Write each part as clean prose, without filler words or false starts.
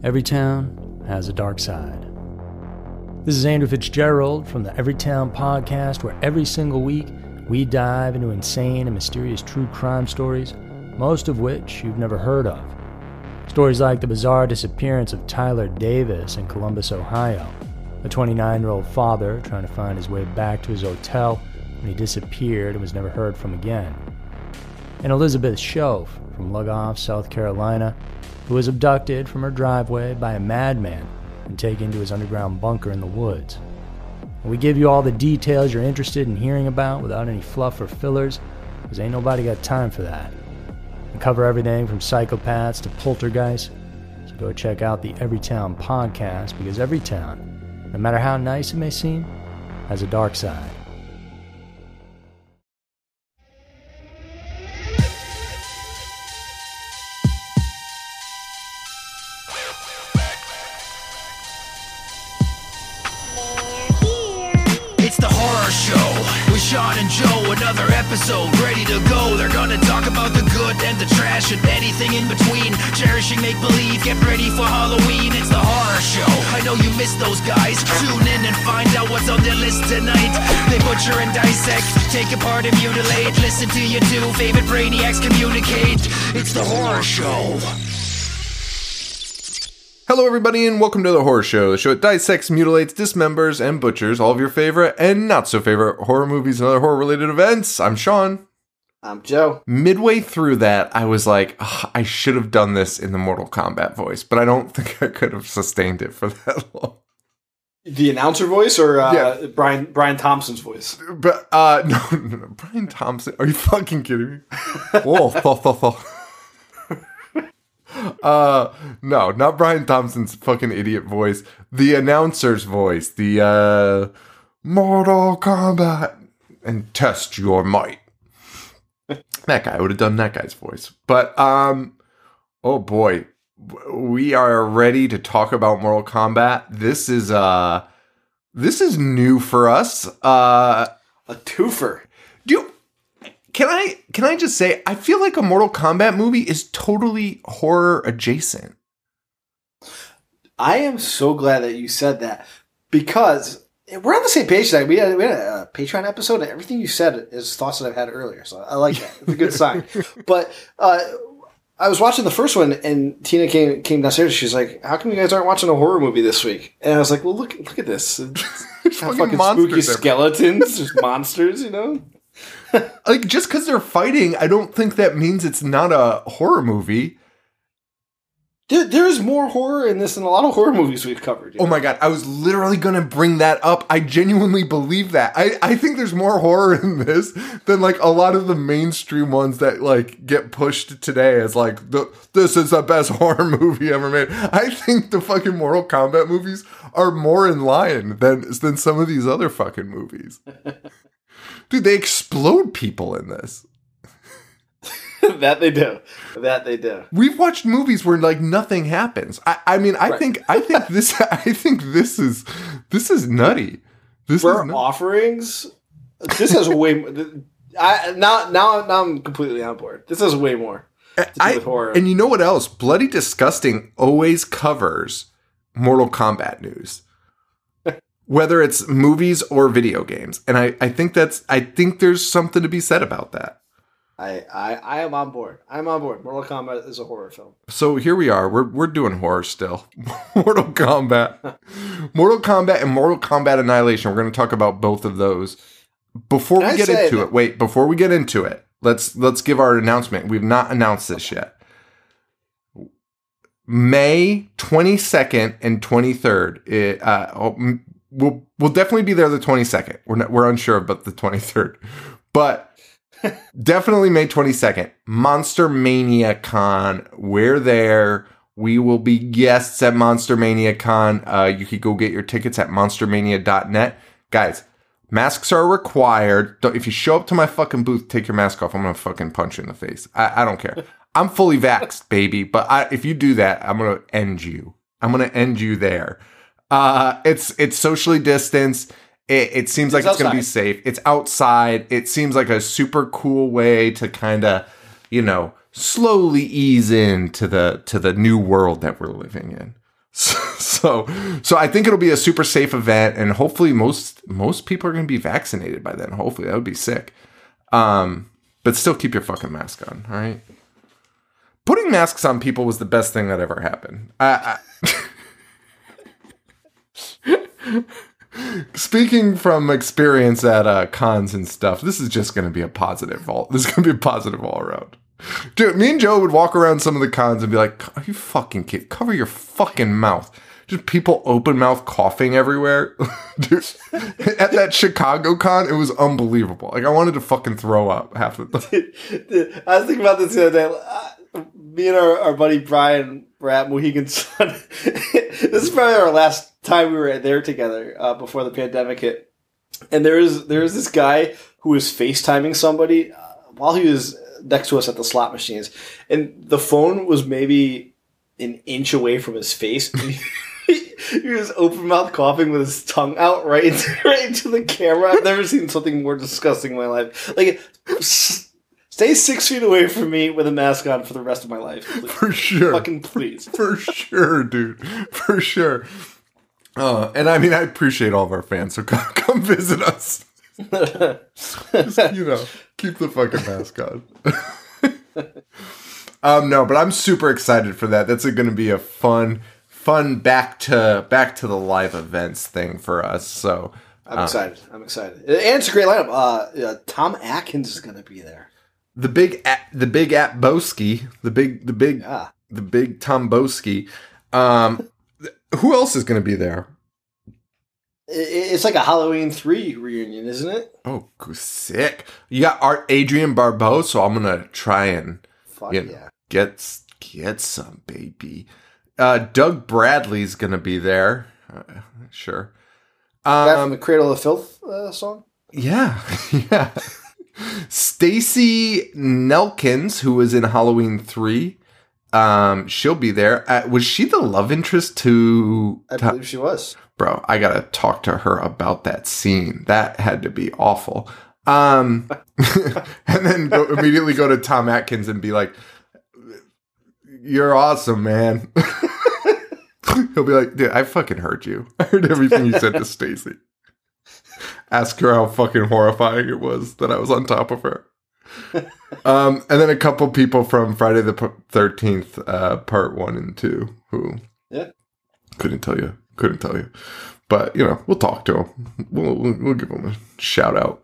Every town has a dark side. This is Andrew Fitzgerald from the Everytown Podcast, where every single week we dive into insane and mysterious true crime stories, most of which you've never heard of. Stories like the bizarre disappearance of Tyler Davis in Columbus, Ohio, a 29-year-old father trying to find his way back to his hotel when he disappeared and was never heard from again. And Elizabeth Shoaf from Lugoff, South Carolina, who was abducted from her driveway by a madman and taken to his underground bunker in the woods. And we give you all the details you're interested in hearing about without any fluff or fillers, because ain't nobody got time for that. We cover everything from psychopaths to poltergeists, so go check out the Everytown Podcast, because every town, no matter how nice it may seem, has a dark side. Sean and Joe, another episode ready to go. They're gonna talk about the good and the trash and anything in between. Cherishing make-believe, get ready for Halloween. It's the horror show. I know you missed those guys. Tune in and find out what's on their list tonight. They butcher and dissect, take apart and mutilate. Listen to your two favorite brainiacs communicate. It's the horror show. Hello everybody and welcome to The Horror Show, the show that dissects, mutilates, dismembers, and butchers all of your favorite and not so favorite horror movies and other horror related events. I'm Sean. I'm Joe. Midway through that, I was like, I should have done this in the Mortal Kombat voice, but I don't think I could have sustained it for that long. The announcer voice or Yeah. Brian Thompson's voice? But, no, Brian Thompson, are you fucking kidding me? Whoa, no, not Brian Thompson's fucking idiot voice. The announcer's voice. The, Mortal Kombat and test your might. That guy, I would have done that guy's voice. But, oh boy, we are ready to talk about Mortal Kombat. This is new for us. A twofer. Can I just say, I feel like a Mortal Kombat movie is totally horror adjacent. I am so glad that you said that, because we're on the same page tonight. We had a Patreon episode, and everything you said is thoughts that I've had earlier, so I like that. It's a good sign. But I was watching the first one, and Tina came downstairs. She's like, "How come you guys aren't watching a horror movie this week?" And I was like, "Well, look at this. It's fucking spooky skeletons, there's monsters, you know." Like, just because they're fighting, I don't think that means it's not a horror movie. There's more horror in this than a lot of horror movies we've covered. Oh my god, I was literally going to bring that up. I genuinely believe that. I think there's more horror in this than, like, a lot of the mainstream ones that, like, get pushed today as, like, this is the best horror movie ever made. I think the fucking Mortal Kombat movies are more in line than some of these other fucking movies. Dude, they explode people in this. That they do. We've watched movies where, like, nothing happens. I think this is nutty. Offerings. This has way. Now I'm completely on board. This has way more to do with horror. And you know what else? Bloody Disgusting always covers Mortal Kombat news. Whether it's movies or video games. And I think there's something to be said about that. I am on board. I'm on board. Mortal Kombat is a horror film. So here we are. We're doing horror still. Mortal Kombat and Mortal Kombat Annihilation. We're going to talk about both of those. Before we get into it, let's give our announcement. We've not announced this yet. May 22nd and 23rd. We'll definitely be there the 22nd. We're unsure about the 23rd, but definitely May 22nd. Monster Mania Con. We're there. We will be guests at Monster Mania Con. You could go get your tickets at monstermania.net. Guys, masks are required. If you show up to my fucking booth, take your mask off. I'm gonna fucking punch you in the face. I don't care. I'm fully vaxxed, baby. But if you do that, I'm gonna end you. I'm gonna end you there. It's socially distanced. It seems like it's going to be safe. It's outside. It seems like a super cool way to kind of, slowly ease into the new world that we're living in. So I think it'll be a super safe event, and hopefully most people are going to be vaccinated by then. Hopefully, that would be sick. But still keep your fucking mask on, all right? Putting masks on people was the best thing that ever happened. Speaking from experience at cons and stuff, this is just going to be a positive. This is going to be a positive all around. Dude, me and Joe would walk around some of the cons and be like, "Are you fucking kidding? Cover your fucking mouth." Just people open mouth coughing everywhere. Dude, at that Chicago con, it was unbelievable. Like, I wanted to fucking throw up half the time. Dude, I was thinking about this the other day. Me and our buddy Brian were at Mohegan Sun. This is probably our last time we were there together before the pandemic hit. And there was this guy who was FaceTiming somebody while he was next to us at the slot machines, and the phone was maybe an inch away from his face. He was open mouth coughing with his tongue out right into the camera. I've never seen something more disgusting in my life. Like, stay 6 feet away from me with a mask on for the rest of my life. For sure. Fucking please. For sure, dude. For sure. And I mean, I appreciate all of our fans, so come visit us. Just, keep the fucking mask on. No, but I'm super excited for that. That's going to be a fun back to the live events thing for us. So I'm excited. And it's a great lineup. Tom Atkins is going to be there. The big Boski, the big Tom Boski. Who else is going to be there? It's like a Halloween 3 reunion, isn't it? Oh, sick! You got Adrian Barbeau, so I'm gonna try and get some, baby. Doug Bradley's gonna be there. Sure. Guy from the Cradle of Filth song. Yeah. Stacy Nelkins, who was in Halloween 3, she'll be there. Was she the love interest to? I believe she was. Bro, I gotta talk to her about that scene. That had to be awful. And then immediately go to Tom Atkins and be like, "You're awesome, man." He'll be like, "Dude, I fucking heard you. I heard everything you said to Stacy." Ask her how fucking horrifying it was that I was on top of her. And then a couple people from Friday the 13th, part 1 and 2, who couldn't tell you. But, we'll talk to them. We'll give them a shout out.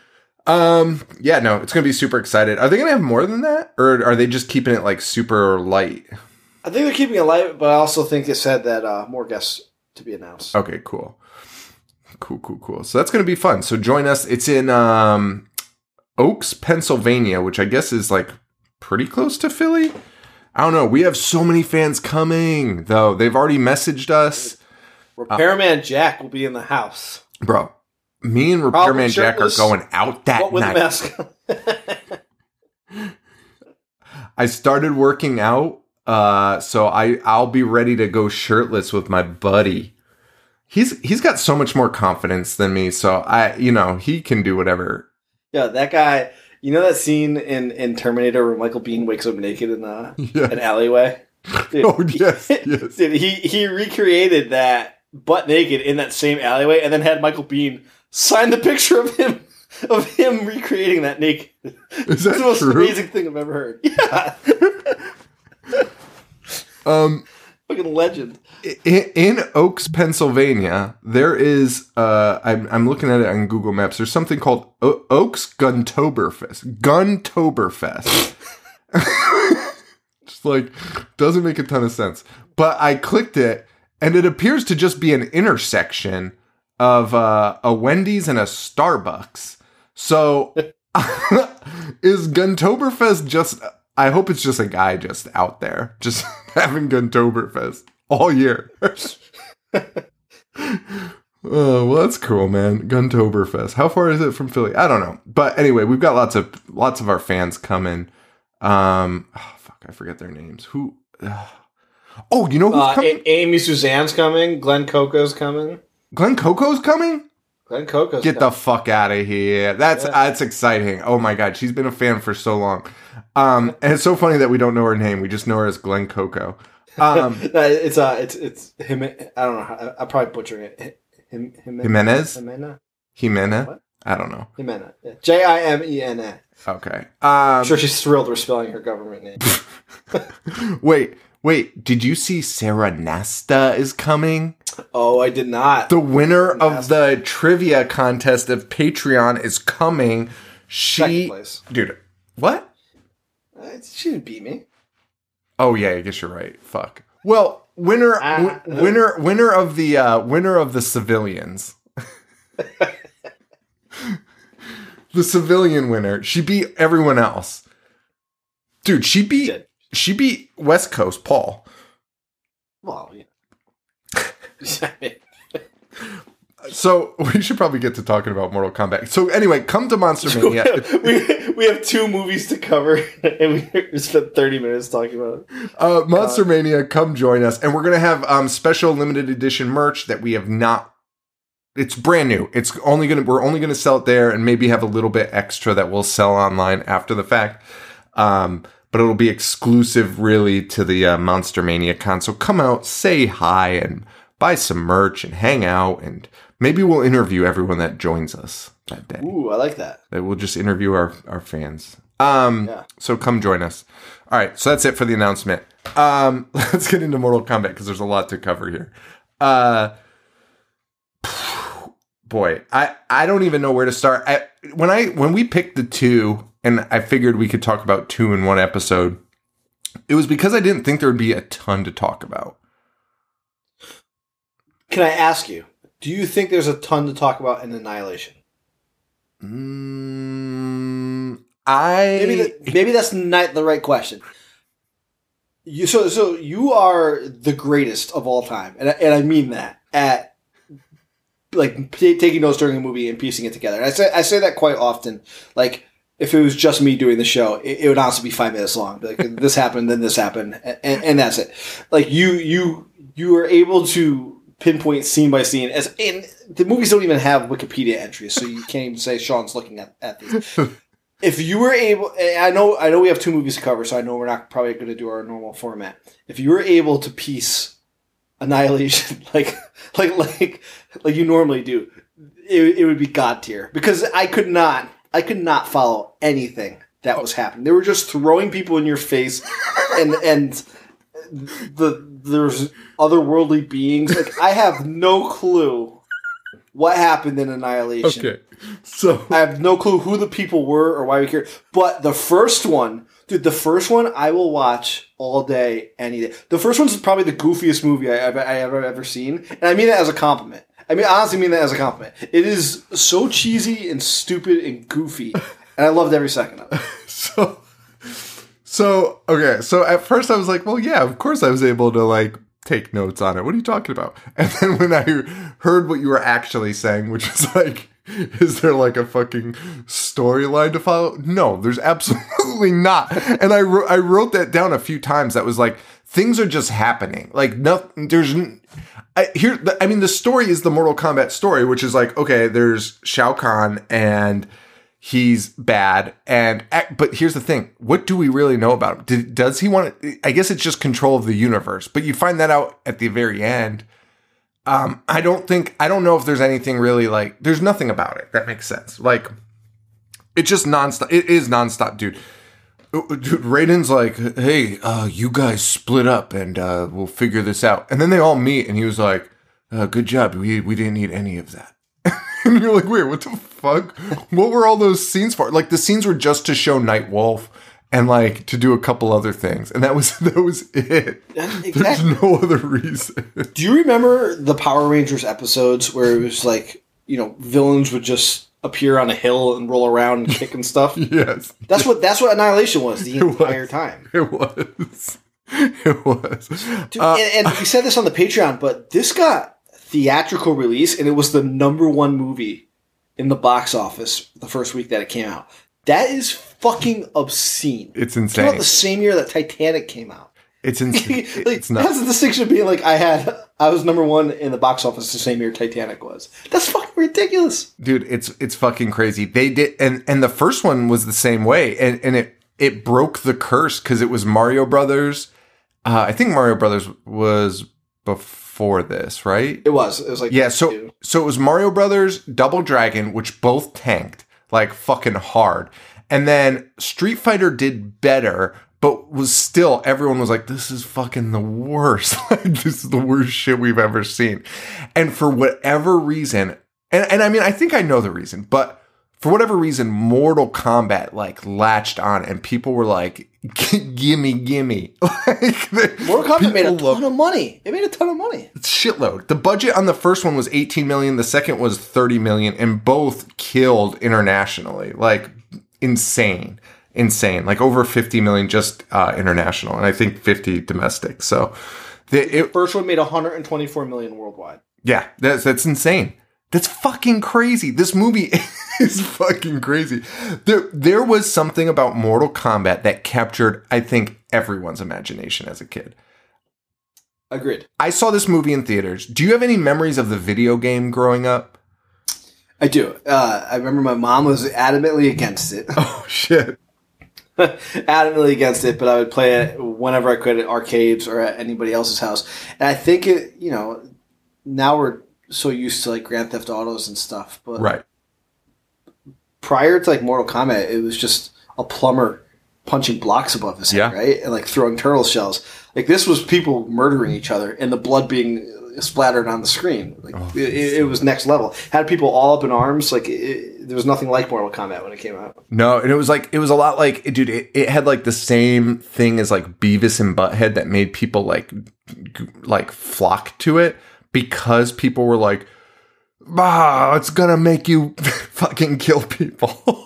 It's going to be super excited. Are they going to have more than that? Or are they just keeping it, like, super light? I think they're keeping it light, but I also think it said that more guests to be announced. Okay, cool. Cool. So that's going to be fun. So join us. It's in Oaks, Pennsylvania, which I guess is, like, pretty close to Philly. I don't know. We have so many fans coming, though. They've already messaged us. Repairman Jack will be in the house. Bro, me and Repairman Jack are going out that with night. The mask. I started working out, so I'll be ready to go shirtless with my buddy. He's got so much more confidence than me, so he can do whatever. Yeah, that guy. You know that scene in Terminator where Michael Biehn wakes up naked in an alleyway? Dude, oh, yes. Dude, he recreated that butt naked in that same alleyway and then had Michael Biehn sign the picture of him recreating that naked. Is that It's the most true? amazing thing I've ever heard. Yeah. Fucking legend. In Oaks, Pennsylvania, there is, I'm looking at it on Google Maps, there's something called Oaks Guntoberfest. Just like, doesn't make a ton of sense. But I clicked it, and it appears to just be an intersection of a Wendy's and a Starbucks. So, is Guntoberfest just... I hope it's just a guy just out there, just having Guntoberfest all year. Oh, well, that's cool, man. Guntoberfest. How far is it from Philly? I don't know. But anyway, we've got lots of our fans coming. I forget their names. Who? Oh, you know who's coming? Amy Suzanne's coming. Glenn Coco's coming. Glenn Coco's coming? Glenn Coco's Get coming. the fuck out of here. That's exciting. Oh my God. She's been a fan for so long. And it's so funny that we don't know her name. We just know her as Glenn Coco. It's him. I don't know. I'm probably butchering it. Jimenez? Jimena? What? I don't know. Jimena. Yeah. Jimena. Okay. I'm sure she's thrilled we're spelling her government name. Wait. Did you see Sarah Nasta is coming? Oh, I did not. The winner of the trivia contest of Patreon is coming. Second place. Dude, what? She didn't beat me. Oh yeah, I guess you're right. Fuck. Well, winner of the civilians. The civilian winner. She beat everyone else. Dude, she beat West Coast Paul. Well, yeah. So we should probably get to talking about Mortal Kombat. So anyway, come to Monster Mania. we have 2 movies to cover, and we spent 30 minutes talking about it. Monster Mania, come join us, and we're gonna have special limited edition merch that we have not. It's brand new. We're only gonna sell it there, and maybe have a little bit extra that we'll sell online after the fact. But it'll be exclusive, really, to the Monster Mania con. So come out, say hi, and buy some merch, and hang out, and maybe we'll interview everyone that joins us that day. Ooh, I like that. We'll just interview our fans. So come join us. All right, so that's it for the announcement. Let's get into Mortal Kombat because there's a lot to cover here. Boy, I don't even know where to start. When we picked the 2, and I figured we could talk about 2 in one episode, it was because I didn't think there would be a ton to talk about. Can I ask you, do you think there's a ton to talk about in Annihilation? Maybe that's not the right question. So you are the greatest of all time, and I mean that at like taking notes during a movie and piecing it together. And I say that quite often. Like if it was just me doing the show, it would honestly be 5 minutes long. Like this happened, then this happened, and that's it. Like you are able to pinpoint scene by scene, and the movies don't even have Wikipedia entries, so you can't even say Sean's looking at these. If you were able, I know we have 2 movies to cover, so I know we're not probably going to do our normal format. If you were able to piece Annihilation like you normally do, it would be god tier, because I could not follow anything that was happening. They were just throwing people in your face, and there's otherworldly beings. Like I have no clue what happened in Annihilation. Okay, so I have no clue who the people were or why we care. But the first one, I will watch all day, any day. The first one's probably the goofiest movie I've ever seen, and I mean that as a compliment. I honestly mean that as a compliment. It is so cheesy and stupid and goofy, and I loved every second of it. So at first I was like, well, yeah, of course I was able to like take notes on it. What are you talking about? And then when I heard what you were actually saying, which was like, is there like a fucking storyline to follow? No, there's absolutely not. And I wrote that down a few times. That was like, things are just happening. Like nothing. The story is the Mortal Kombat story, which is like, okay, there's Shao Kahn and he's bad. But here's the thing. What do we really know about him? Does he want to, I guess it's just control of the universe, but you find that out at the very end. I don't know if there's anything really like, there's nothing about it that makes sense. Like, it's just nonstop. It is nonstop, dude. Raiden's like, hey, you guys split up and we'll figure this out. And then they all meet and he was like, good job. We didn't need any of that. And you're like, wait, what the fuck? What were all those scenes for? Like, the scenes were just to show Nightwolf and like to do a couple other things, and that was it. Exactly. There's no other reason. Do you remember the Power Rangers episodes where it was like, villains would just appear on a hill and roll around and kick and stuff? Yes. That's what Annihilation was the entire time. It was. Dude, and we said this on the Patreon, but this got theatrical release, and it was the #1 movie in the box office the first week that it came out. That is fucking obscene. It's insane. It came out the same year that Titanic came out. It's insane. It's nuts. That's the distinction of being like, I was #1 in the box office the same year Titanic was. That's fucking ridiculous. Dude, it's fucking crazy. They did, and the first one was the same way, and it broke the curse because it was Mario Brothers I think Mario Brothers was before this, right? It was like Yeah, so it was Mario Brothers, Double Dragon, which both tanked like fucking hard. And then Street Fighter did better, but was still, everyone was like, this is fucking the worst. Like, this is the worst shit we've ever seen. And for whatever reason, and I mean, I think I know the reason, but for whatever reason, Mortal Kombat like latched on and people were like, gimme. Like, Mortal Kombat made a ton of money. It made a ton of money. Shitload. The budget on the first one was 18 million. The second was 30 million, and both killed internationally. Like, insane. Like over 50 million just international, and I think 50 domestic. So the first one made 124 million worldwide. Yeah, that's insane. That's fucking crazy. This movie is fucking crazy. There was something about Mortal Kombat that captured, I think, everyone's imagination as a kid. Agreed. I saw this movie in theaters. Do you have any memories of the video game growing up? I do. I remember my mom was adamantly against it. Oh, shit. Adamantly against it, but I would play it whenever I could at arcades or at anybody else's house. And I think it, now we're so used to like Grand Theft Autos and stuff, but right. Prior to like Mortal Kombat, it was just a plumber punching blocks above his head, right? And like throwing turtle shells. Like this was people murdering each other and the blood being splattered on the screen. Like it was next level. Had people all up in arms. Like there was nothing like Mortal Kombat when it came out. No, and it was a lot like, dude, it had like the same thing as like Beavis and Butthead that made people like flock to it. Because people were like, it's gonna make you fucking kill people.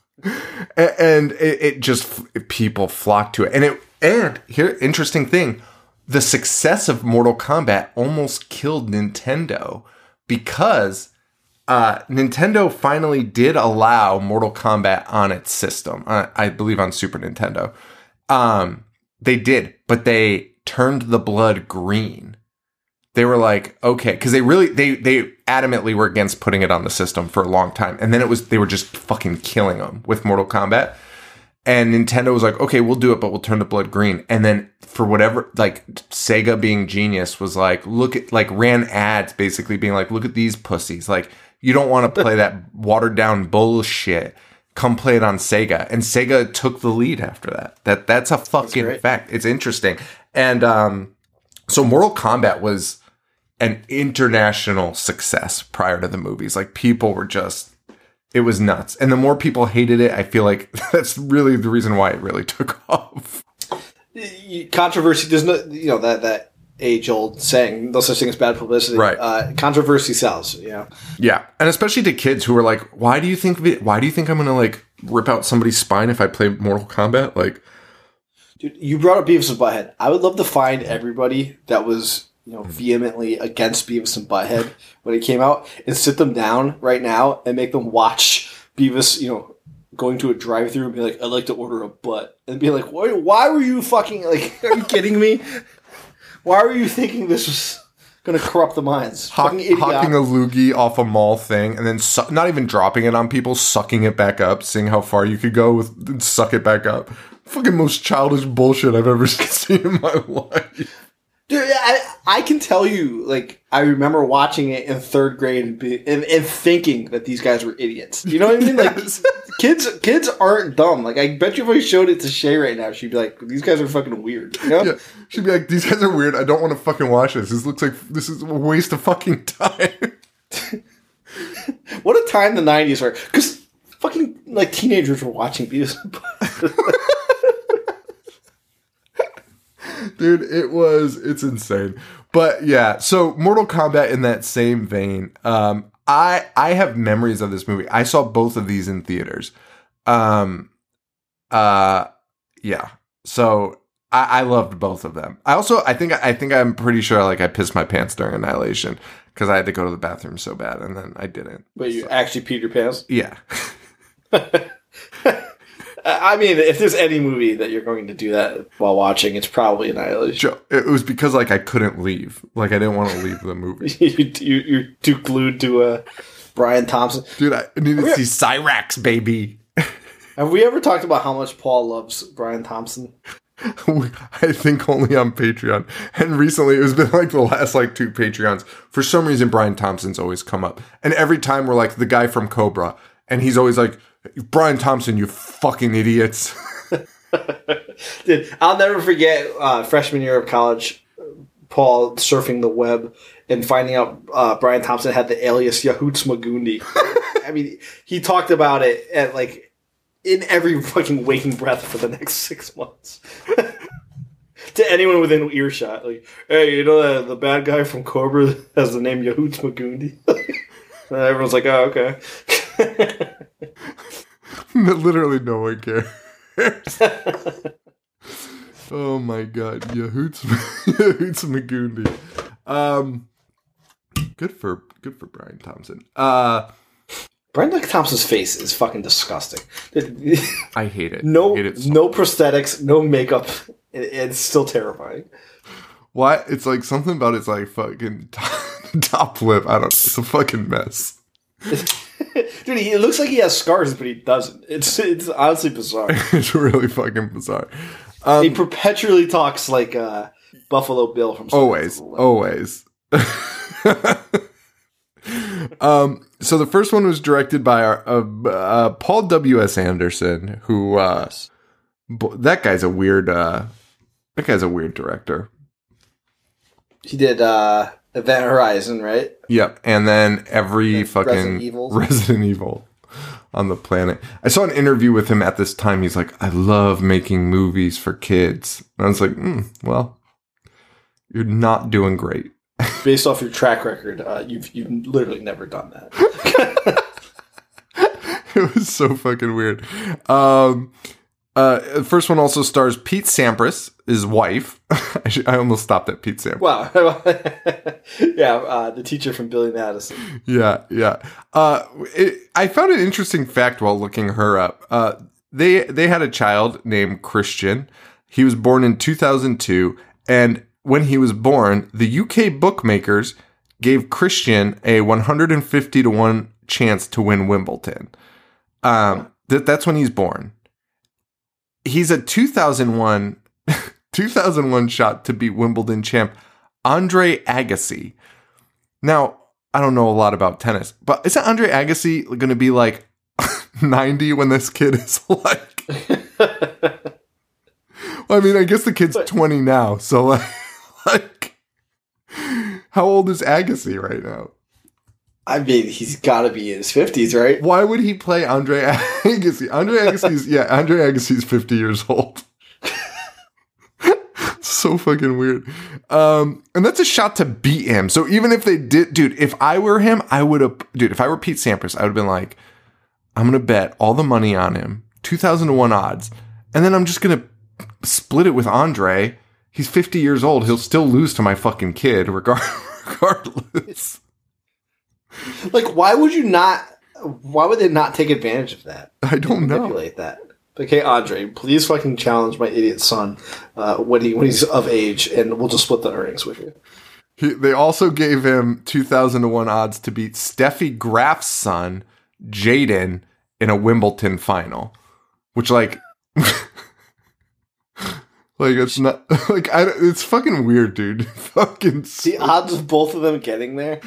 and it just, people flocked to it. And here, interesting thing, the success of Mortal Kombat almost killed Nintendo because Nintendo finally did allow Mortal Kombat on its system. I believe on Super Nintendo. They did, but they turned the blood green. They were like, okay, because they adamantly were against putting it on the system for a long time. And then they were just fucking killing them with Mortal Kombat. And Nintendo was like, okay, we'll do it, but we'll turn the blood green. And then for whatever, like Sega being genius was like, ran ads basically being like, look at these pussies. Like, you don't want to play that watered down bullshit. Come play it on Sega. And Sega took the lead after that. That's a fucking fact. It's interesting. And, so Mortal Kombat was an international success prior to the movies. Like people were just, it was nuts. And the more people hated it, I feel like that's really the reason why it really took off. Controversy does not, that age old saying, no such thing as bad publicity. Right. Controversy sells, Yeah. And especially to kids who are like, why do you think I'm going to like rip out somebody's spine if I play Mortal Kombat? Like, dude, you brought up Beavis and Butthead. I would love to find everybody that was, vehemently against Beavis and Butthead when it came out and sit them down right now and make them watch Beavis, going to a drive-thru and be like, I'd like to order a butt. And be like, why were you fucking, like, are you kidding me? Why were you thinking this was going to corrupt the minds? Hawking a loogie off a mall thing and then not even dropping it on people, sucking it back up, seeing how far you could go and suck it back up. Fucking most childish bullshit I've ever seen in my life. Dude, I can tell you, like, I remember watching it in third grade and thinking that these guys were idiots. You know what I mean? Yes. Like, kids aren't dumb. Like, I bet you if I showed it to Shay right now, she'd be like, these guys are fucking weird. You know? Yeah. She'd be like, these guys are weird. I don't want to fucking watch this. This looks like this is a waste of fucking time. What a time the 90s were. Because fucking, like, teenagers were watching Beavis and Butthead. Dude, it's insane. But yeah, so Mortal Kombat in that same vein, I have memories of this movie. I saw both of these in theaters. Yeah. So I loved both of them. I think I'm pretty sure like I pissed my pants during Annihilation because I had to go to the bathroom so bad and then I didn't. But you actually peed your pants? Yeah. I mean, if there's any movie that you're going to do that while watching, it's probably Annihilation. It was because like I couldn't leave. Like I didn't want to leave the movie. You're too glued to Brian Thompson. Dude, I needed to see Cyrax, baby. Have we ever talked about how much Paul loves Brian Thompson? I think only on Patreon. And recently, it's been like the last like 2 Patreons. For some reason, Brian Thompson's always come up. And every time we're like the guy from Cobra. And he's always like, Brian Thompson, you fucking idiots. Dude, I'll never forget freshman year of college, Paul surfing the web and finding out Brian Thompson had the alias Yahoots Magundi. I mean, he talked about it at like in every fucking waking breath for the next 6 months. To anyone within earshot, like, hey, you know the bad guy from Cobra has the name Yahoots Magundi. And everyone's like, oh, okay. Literally no one cares. Oh my god, Yahoots Magundi. Good for Brian Thompson. Brian Thompson's face is fucking disgusting. I hate it. No, I hate it no prosthetics, no makeup. It's still terrifying. What? It's like something about it's like fucking top lip. I don't know. It's a fucking mess. Dude, it looks like he has scars, but he doesn't. It's honestly bizarre. It's really fucking bizarre. He perpetually talks like Buffalo Bill from always. So the first one was directed by our Paul W.S. Anderson, who that guy's a weird director. He did Event Horizon, right? Yep, and then every fucking Resident Evil on the planet. I saw an interview with him at this time. He's like, I love making movies for kids. And I was like, well, you're not doing great. Based off your track record, you've literally never done that. It was so fucking weird. The first one also stars Pete Sampras, his wife. I almost stopped at Pete Sampras. Wow. Yeah, the teacher from Billy Madison. Yeah. I found an interesting fact while looking her up. They had a child named Christian. He was born in 2002, and when he was born, the UK bookmakers gave Christian a 150-1 chance to win Wimbledon. That's when he's born. He's a 2001 shot to beat Wimbledon champ Andre Agassi. Now, I don't know a lot about tennis, but isn't Andre Agassi going to be like 90 when this kid is like... Well, I mean, I guess the kid's 20 now, so like how old is Agassi right now? I mean, he's got to be in his 50s, right? Why would he play Andre Agassi? Andre Agassi's 50 years old. So fucking weird. And that's a shot to beat him. So even if they did, dude, if I were him, I would have, if I were Pete Sampras, I would have been like, I'm going to bet all the money on him, 2,000-1 odds. And then I'm just going to split it with Andre. He's 50 years old. He'll still lose to my fucking kid regardless. Like, why would they not take advantage of that? I don't know. Manipulate that. Okay, Andre, please fucking challenge my idiot son when he's of age, and we'll just split the earnings with you. They also gave him 2,000-1 odds to beat Steffi Graf's son, Jaden, in a Wimbledon final. Which, like... like, it's not... Like, it's fucking weird, dude. Fucking... The odds of both of them getting there...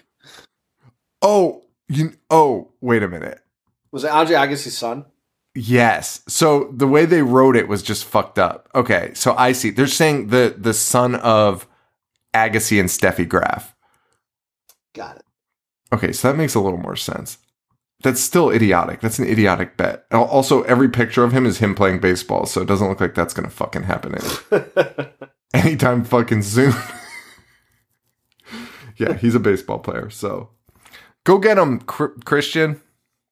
wait a minute. Was it Andre Agassi's son? Yes. So the way they wrote it was just fucked up. Okay, so I see. They're saying the son of Agassi and Steffi Graf. Got it. Okay, so that makes a little more sense. That's still idiotic. That's an idiotic bet. Also, every picture of him is him playing baseball, so it doesn't look like that's going to fucking happen anytime fucking soon. Yeah, he's a baseball player, so... Go get him, Christian.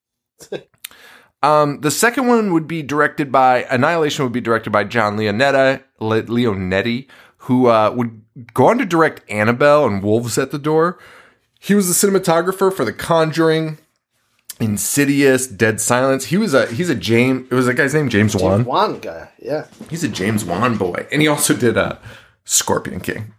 The second one would be directed by Annihilation. Would be directed by John Leonetti, who would go on to direct Annabelle and Wolves at the Door. He was the cinematographer for The Conjuring, Insidious, Dead Silence. He's a James. It was a guy's name, James Wan. James Wan guy, yeah. He's a James Wan boy, and he also did Scorpion King.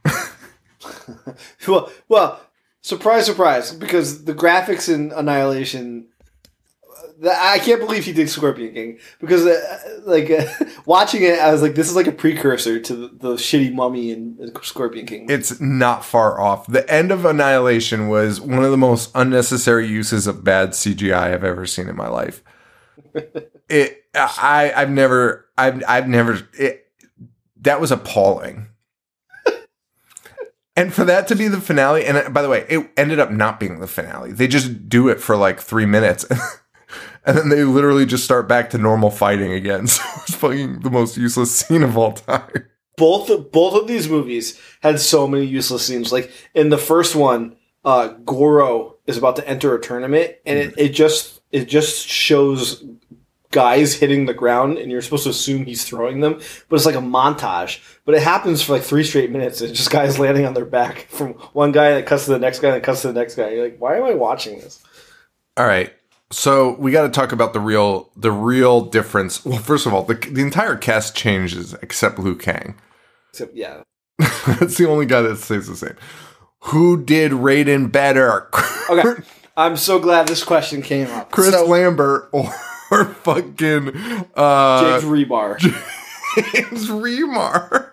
Well. Surprise, surprise, because the graphics in Annihilation I can't believe he did Scorpion King because, watching it, I was like, this is like a precursor to the shitty Mummy and Scorpion King. It's not far off. The end of Annihilation was one of the most unnecessary uses of bad CGI I've ever seen in my life. I've never. That was appalling. And for that to be the finale, and by the way, it ended up not being the finale. They just do it for like 3 minutes. And then they literally just start back to normal fighting again. So it's fucking the most useless scene of all time. Both of these movies had so many useless scenes. Like in the first one, Goro is about to enter a tournament, and it just shows guys hitting the ground, and you're supposed to assume he's throwing them, but it's like a montage. But it happens for like 3 straight minutes. It's just guys landing on their back from one guy that cuts to the next guy that cuts to the next guy. You're like, why am I watching this? All right. So we got to talk about the real difference. Well, first of all, the entire cast changes except Liu Kang. Except, yeah. That's the only guy that stays the same. Who did Raiden better? Okay. I'm so glad this question came up. Chris Lambert or fucking James Remar. James Remar.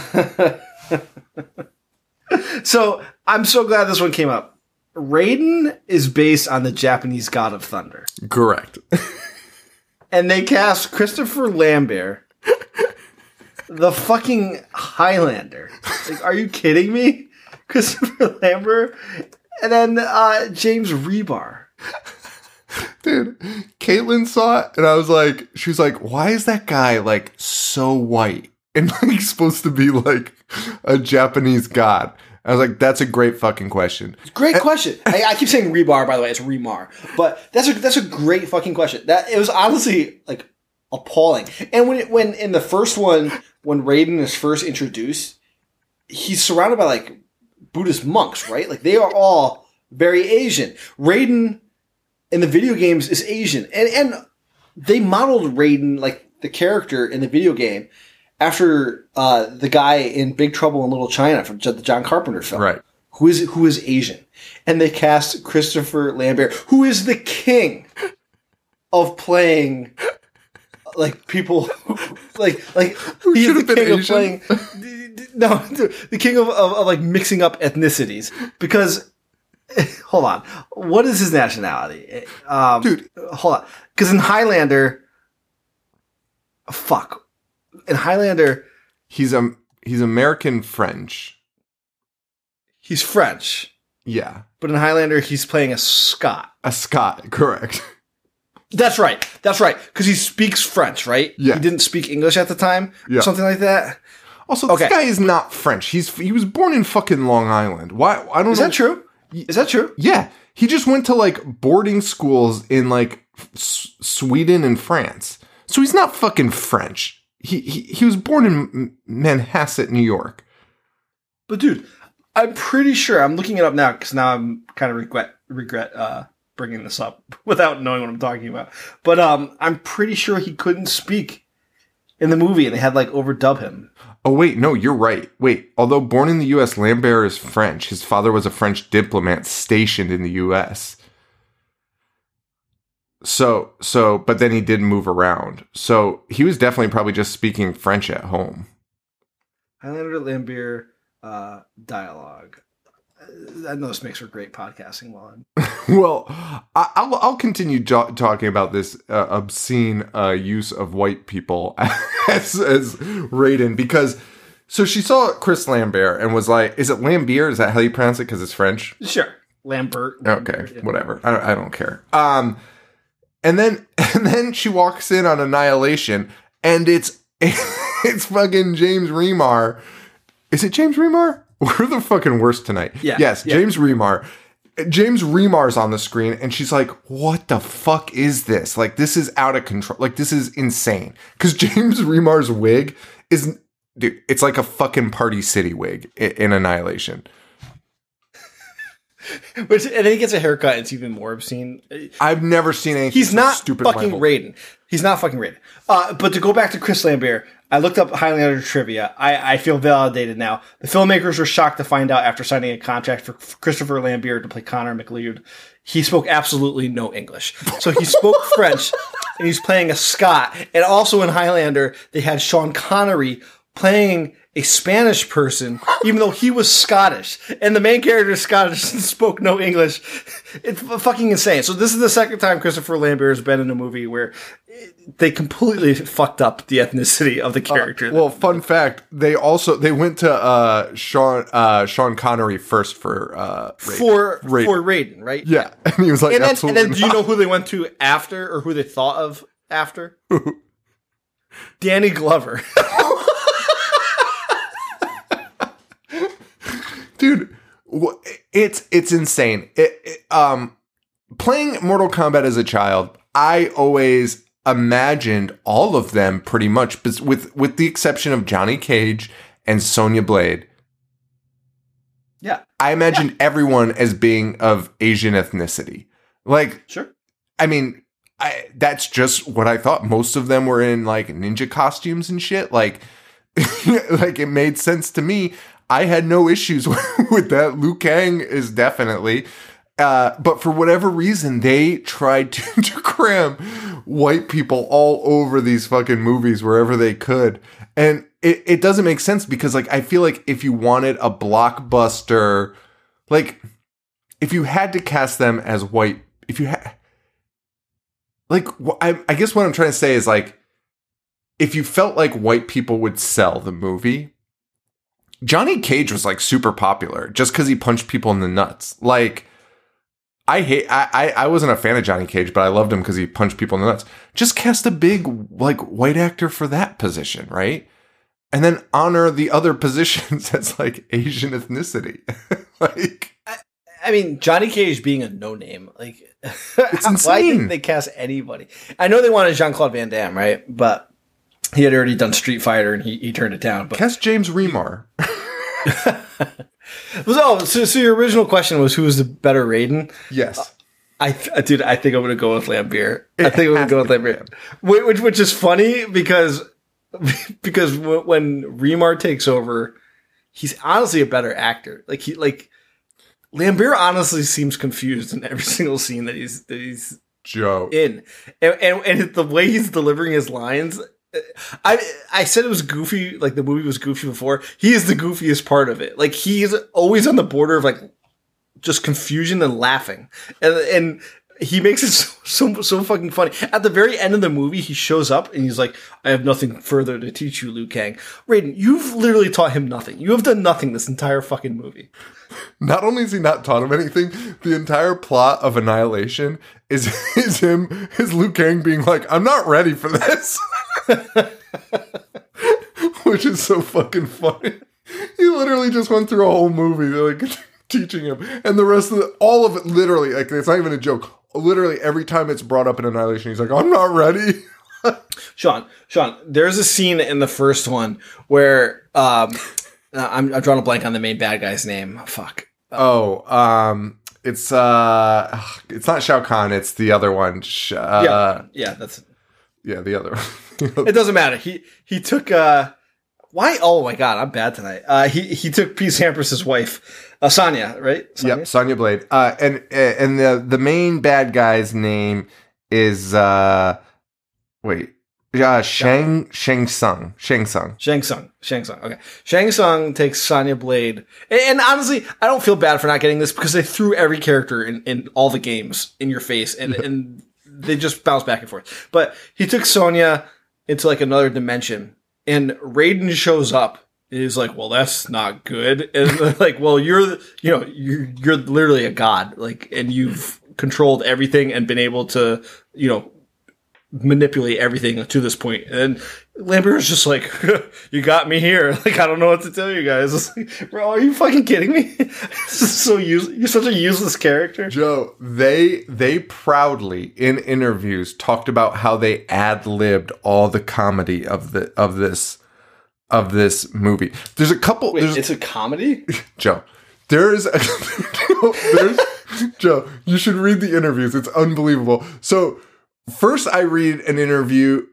So I'm so glad this one came up. Raiden is based on the Japanese god of thunder. Correct. And they cast Christopher Lambert, the fucking Highlander. Like, are you kidding me? Christopher Lambert, and then James Remar. Dude, Caitlin saw it, and she was like, why is that guy, like, so white? And, like, supposed to be, like, a Japanese god? I was like, that's a great fucking question. Great question. I keep saying Rebar, by the way. It's Remar. But that's a great fucking question. It was honestly, like, appalling. And when in the first one, when Raiden is first introduced, he's surrounded by, like, Buddhist monks, right? Like, they are all very Asian. Raiden in the video games is Asian. And they modeled Raiden, like, the character in the video game, after the guy in Big Trouble in Little China from the John Carpenter film, right? Who is Asian, and they cast Christopher Lambert, who is the king of playing like people, like who he's should the have been king Asian? of playing. No, the king of like mixing up ethnicities because. Hold on, what is his nationality, dude? Hold on, because in Highlander, in Highlander, he's American French. He's French. Yeah. But in Highlander, he's playing a Scot. A Scot, correct. That's right. Because he speaks French, right? Yeah. He didn't speak English at the time? Yeah. Something like that? Also, this guy is not French. He was born in fucking Long Island. Why? I don't know. Is that true? Is that true? Yeah. He just went to, like, boarding schools in, like, Sweden and France. So he's not fucking French. He was born in Manhasset, New York. But dude, I'm pretty sure, I'm looking it up now because now I'm kind of regret bringing this up without knowing what I'm talking about. But I'm pretty sure he couldn't speak in the movie and they had like overdub him. Oh wait, no, you're right. Wait, although born in the U.S., Lambert is French. His father was a French diplomat stationed in the U.S. So, but then he did move around. So he was definitely probably just speaking French at home. Highlander Lambert dialogue. I know this makes for great podcasting, Juan. Well, I'll continue talking about this obscene use of white people as Raiden because. So she saw Chris Lambert and was like, "Is it Lambert? Is that how you pronounce it? Because it's French." Sure, Lambert. Okay, yeah. Whatever. I don't care. And then she walks in on Annihilation, and it's fucking James Remar. Is it James Remar? We're the fucking worst tonight. Yeah. Yes, yeah. James Remar. James Remar's on the screen, and she's like, "What the fuck is this? Like, this is out of control. Like, this is insane." Because James Remar's wig is, dude, it's like a fucking Party City wig in Annihilation. Which, and then he gets a haircut. It's even more obscene. I've never seen anything. He's so not stupid fucking in my whole- Raiden. He's not fucking Raiden. But to go back to Chris Lambert, I looked up Highlander trivia. I feel validated now. The filmmakers were shocked to find out after signing a contract for Christopher Lambert to play Connor McLeod, he spoke absolutely no English. So he spoke French, and he's playing a Scot. And also in Highlander, they had Sean Connery playing a Spanish person, even though he was Scottish. And the main character is Scottish and spoke no English. It's fucking insane. So this is the second time Christopher Lambert has been in a movie where they completely fucked up the ethnicity of the character. Well, fun fact, they went to Sean Connery first for Raiden, right? Yeah. And he was like, and absolutely then do you know who they went to after, or who they thought of after? Danny Glover. Dude, it's insane. Playing Mortal Kombat as a child, I always imagined all of them pretty much, with the exception of Johnny Cage and Sonya Blade. Yeah. I imagined everyone as being of Asian ethnicity. Like, sure. I mean, that's just what I thought. Most of them were in like ninja costumes and shit. Like, like it made sense to me. I had no issues with that. Liu Kang is definitely. But for whatever reason, they tried to cram white people all over these fucking movies wherever they could. And it doesn't make sense because, like, I feel like if you wanted a blockbuster, like, if you had to cast them as white, if you had, like, I guess what I'm trying to say is, like, if you felt like white people would sell the movie, Johnny Cage was like super popular just because he punched people in the nuts. Like, I wasn't a fan of Johnny Cage, but I loved him because he punched people in the nuts. Just cast a big like white actor for that position, right? And then honor the other positions as like Asian ethnicity. Like, I mean, Johnny Cage being a no name, like, it's insane. Why didn't they cast anybody? I know they wanted Jean-Claude Van Damme, right? But he had already done Street Fighter and he turned it down. But cast James Remar. So your original question was who was the better Raiden? Yes. I think I'm going to go with Lambert. I think I'm going to go with Lambert. Which is funny because when Remar takes over, he's honestly a better actor. Lambert honestly seems confused in every single scene that he's Joe in. And the way he's delivering his lines, I said it was goofy, like the movie was goofy before. He is the goofiest part of it. Like, he's always on the border of like just confusion and laughing, and he makes it so fucking funny. At the very end of the movie, he shows up and he's like, "I have nothing further to teach you, Liu Kang." Raiden, you've literally taught him nothing. You have done nothing this entire fucking movie. Not only has he not taught him anything, the entire plot of Annihilation is Liu Kang being like, "I'm not ready for this." Which is so fucking funny. He literally just went through a whole movie like teaching him, and the rest of all of it, literally, like, it's not even a joke. Literally every time it's brought up in Annihilation, he's like, "I'm not ready." Sean, there's a scene in the first one where I'm drawing a blank on the main bad guy's name. Fuck. It's not Shao Kahn. It's the other one. The other one. It doesn't matter. He took why? Oh my god, I'm bad tonight. He took P. Sampras' wife, Sonya, right? Sonya? Yep, Sonya Blade. And the main bad guy's name is Shang Tsung. Okay. Shang Tsung takes Sonya Blade. And honestly, I don't feel bad for not getting this because they threw every character in all the games in your face and they just bounce back and forth. But he took Sonya into like another dimension, and Raiden shows up and he's like, "Well, that's not good." And they're like, "Well, you're literally a god, like, and you've controlled everything and been able to, manipulate everything to this point." And Lambert was just like, "You got me here. Like, I don't know what to tell you guys." It's like, bro, are you fucking kidding me? This is so you're such a useless character. Joe, they proudly in interviews talked about how they ad-libbed all the comedy of this movie. There's a couple. Wait, it's a comedy? Joe, there is Joe, you should read the interviews. It's unbelievable. So first I read an interview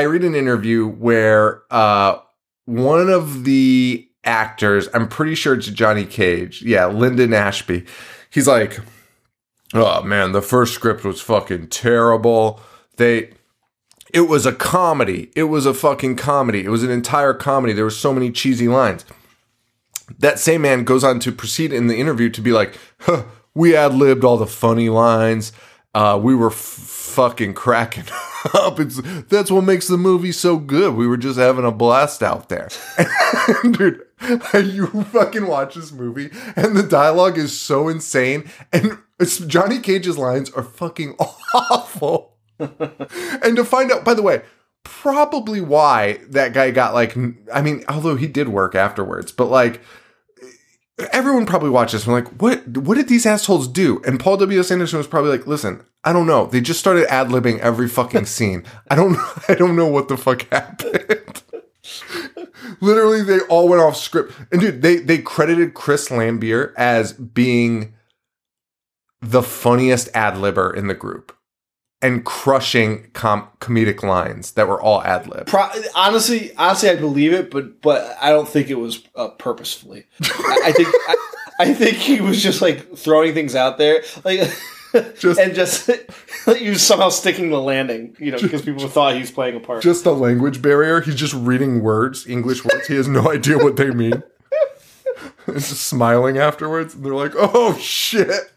where one of the actors, I'm pretty sure it's Johnny Cage. Yeah, Lyndon Ashby. He's like, oh man, the first script was fucking terrible. It was a comedy. It was a fucking comedy. It was an entire comedy. There were so many cheesy lines. That same man goes on to proceed in the interview to be like, huh, we ad-libbed all the funny lines. We were fucking cracking up. That's what makes the movie so good. We were just having a blast out there. Dude, you fucking watch this movie and the dialogue is so insane. And Johnny Cage's lines are fucking awful. And to find out, by the way, probably why that guy got although he did work afterwards, but everyone probably watched this and like, what did these assholes do? And Paul W.S. Anderson was probably like, listen, I don't know. They just started ad-libbing every fucking scene. I don't know what the fuck happened. Literally, they all went off script. And dude, they credited Chris Lambier as being the funniest ad-libber in the group and crushing comedic lines that were all ad-lib. Honestly, I believe it, but I don't think it was purposefully. I think he was just like throwing things out there, like just he was somehow sticking the landing, because people thought he was playing a part. Just a language barrier. He's just reading words, English words. He has no idea what they mean. And just smiling afterwards, and they're like, "Oh shit."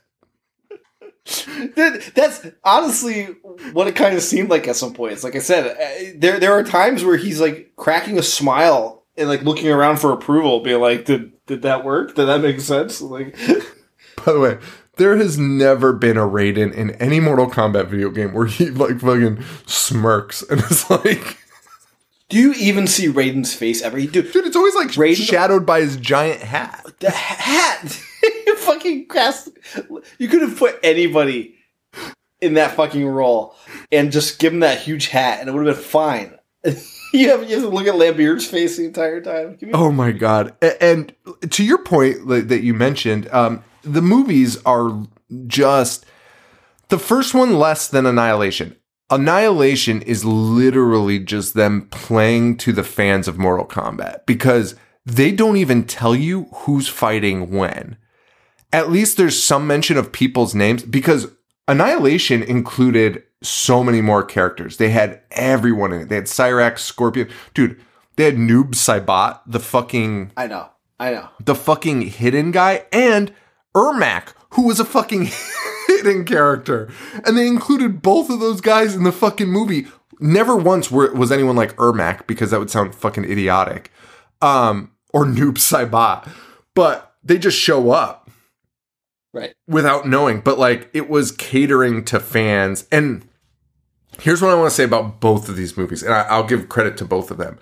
Dude, that's honestly what it kind of seemed like at some points. Like I said, there are times where he's like cracking a smile and like looking around for approval, being like, "Did that work? Did that make sense?" Like, by the way, there has never been a Raiden in any Mortal Kombat video game where he like fucking smirks and it's like. Do you even see Raiden's face ever? Dude, it's always like Raiden shadowed by his giant hat. The hat. You fucking cast. You could have put anybody in that fucking role and just give him that huge hat, and it would have been fine. you have to look at Lambier's face the entire time. Oh my god! And to your point that you mentioned, the movies are just the first one less than Annihilation. Annihilation is literally just them playing to the fans of Mortal Kombat because they don't even tell you who's fighting when. At least there's some mention of people's names because Annihilation included so many more characters. They had everyone in it. They had Cyrax, Scorpion. Dude, they had Noob Saibot, the fucking... I know. The fucking hidden guy, and Ermac, who was a fucking hidden character. And they included both of those guys in the fucking movie. Never once was anyone like Ermac, because that would sound fucking idiotic. Or Noob Saibot. But they just show up. Right. Without knowing. But like, it was catering to fans. And here's what I want to say about both of these movies. And I'll give credit to both of them.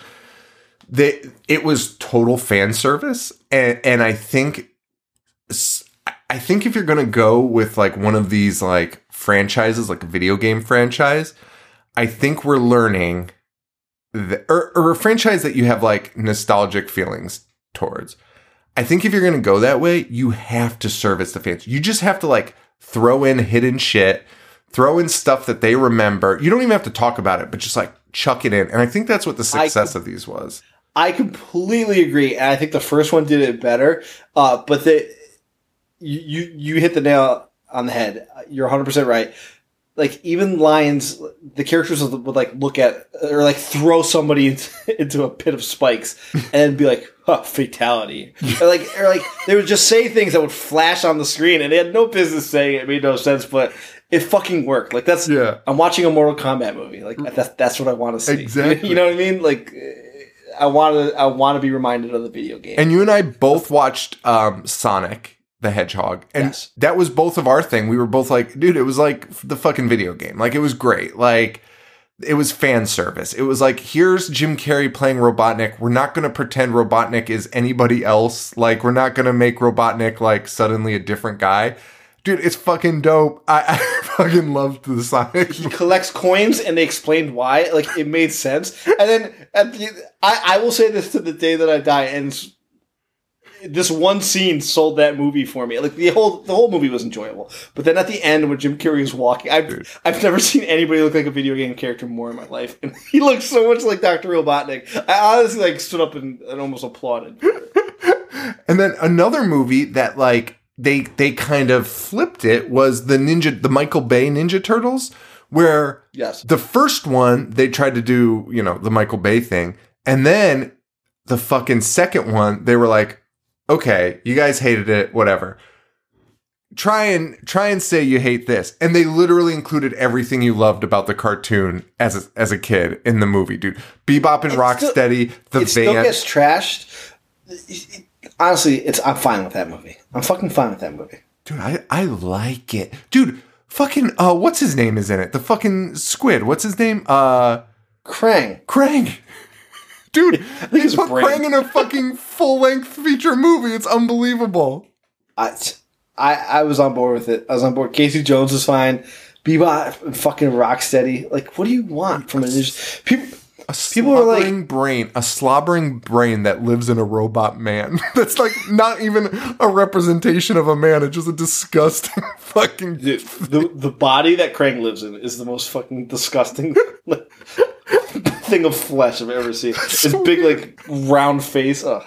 It was total fan service. And I think if you're going to go with like one of these like franchises, like a video game franchise, I think we're learning or a franchise that you have like nostalgic feelings towards. I think if you're going to go that way, you have to service the fans. You just have to like throw in hidden shit, throw in stuff that they remember. You don't even have to talk about it, but just like chuck it in. And I think that's what the success of these was. I completely agree. And I think the first one did it better. But you hit the nail on the head. You're 100% right. Like even lines, the characters would like look at or like throw somebody into a pit of spikes and be like, huh, fatality. or like they would just say things that would flash on the screen and they had no business saying it. It made no sense, but it fucking worked. Like that's, I'm watching a Mortal Kombat movie. Like that's what I want to see. Exactly. You know what I mean? Like I want to be reminded of the video game. And you and I both watched Sonic the Hedgehog. And that was both of our thing. We were both like, dude, it was like the fucking video game. Like, it was great. Like, it was fan service. It was like, here's Jim Carrey playing Robotnik. We're not going to pretend Robotnik is anybody else. Like, we're not going to make Robotnik, like, suddenly a different guy. Dude, it's fucking dope. I fucking loved the Sonic. He collects coins, and they explained why. Like, it made sense. And then, I will say this to the day that I die, and this one scene sold that movie for me. Like the whole movie was enjoyable, but then at the end when Jim Carrey was walking, I've never seen anybody look like a video game character more in my life, and he looks so much like Dr. Robotnik. I honestly like stood up and almost applauded. And then another movie that like they kind of flipped it was the Michael Bay Ninja Turtles, where the first one they tried to do, you know, the Michael Bay thing, and then the fucking second one they were like, okay, you guys hated it, whatever. Try and say you hate this, and they literally included everything you loved about the cartoon as a kid in the movie, dude. Bebop and Rocksteady, the van. It still gets trashed. Honestly, I'm fine with that movie. I'm fucking fine with that movie. Dude, I like it. Dude, fucking, what's his name is in it? The fucking squid. What's his name? Krang. Dude, they put Krang in a fucking full-length feature movie. It's unbelievable. I was on board with it. I was on board. Casey Jones is fine. Bebop and fucking Rocksteady. Like, what do you want from it? People are like a slobbering brain that lives in a robot man. That's like not even a representation of a man. It's just a disgusting fucking. Dude, the body that Krang lives in is the most fucking disgusting thing of flesh I've ever seen. His big like round face. Ugh.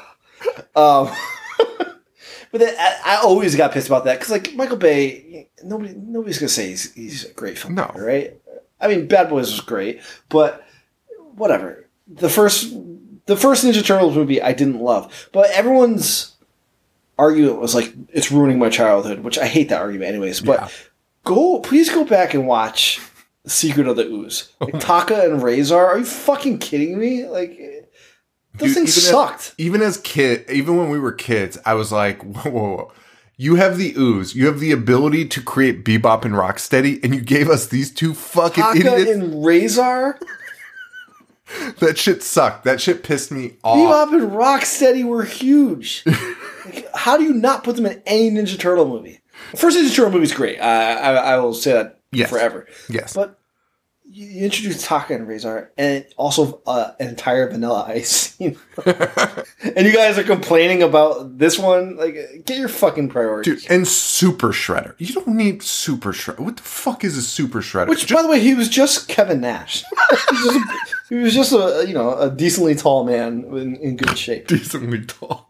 But then I always got pissed about that because like Michael Bay, nobody's gonna say he's a great filmmaker, right? I mean, Bad Boys was great, but. Whatever. The first Ninja Turtles movie I didn't love, but everyone's argument was like it's ruining my childhood, which I hate that argument anyways. But please go back and watch Secret of the Ooze. Like Taka and Razor. Are you fucking kidding me? Like those things sucked. Even when we were kids, I was like, whoa. You have the ooze. You have the ability to create Bebop and Rocksteady, and you gave us these two fucking Taka idiots. and Razor. That shit sucked. That shit pissed me off. Bebop and Rocksteady were huge. Like, how do you not put them in any Ninja Turtle movie? The first Ninja Turtle movie is great. I will say that forever. Yes. But you introduced Taka and Razor and also an entire Vanilla Ice scene. And you guys are complaining about this one? Like, get your fucking priorities. Dude, and Super Shredder. You don't need Super Shredder. What the fuck is a Super Shredder? Which, by the way, he was just Kevin Nash. He was just a decently tall man in good shape. Decently tall.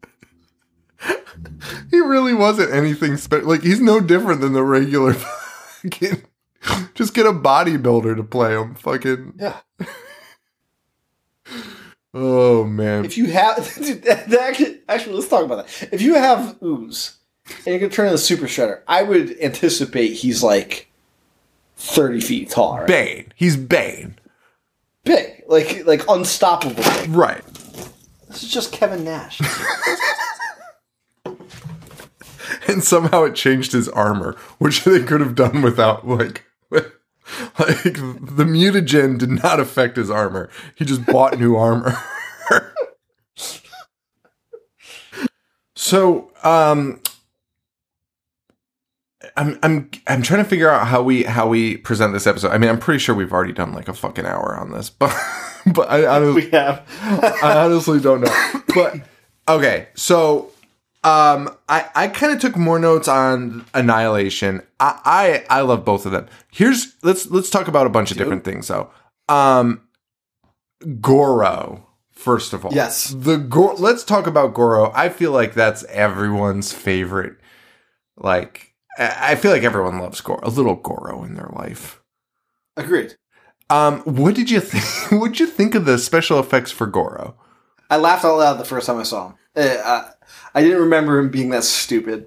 He really wasn't anything special. Like, he's no different than the regular fucking... Just get a bodybuilder to play him. Fucking... Yeah. Oh, man. If you have... actually, let's talk about that. If you have Ooze, and you can turn into Super Shredder, I would anticipate he's like 30 feet tall, right? Bane. He's Bane. Big. Like unstoppable big. Right. This is just Kevin Nash. And somehow it changed his armor, which they could have done without, like the mutagen did not affect his armor. He just bought new armor. So, I'm trying to figure out how we present this episode. I mean, I'm pretty sure we've already done like a fucking hour on this, but I honestly, I honestly don't know. But okay, so I kind of took more notes on Annihilation. I love both of them. Let's talk about a bunch of different things though. Goro, first of all. Yes. Let's talk about Goro. I feel like that's everyone's favorite. Like, I feel like everyone loves a little Goro in their life. Agreed. What did you think? What did you think of the special effects for Goro? I laughed out loud the first time I saw him. I didn't remember him being that stupid.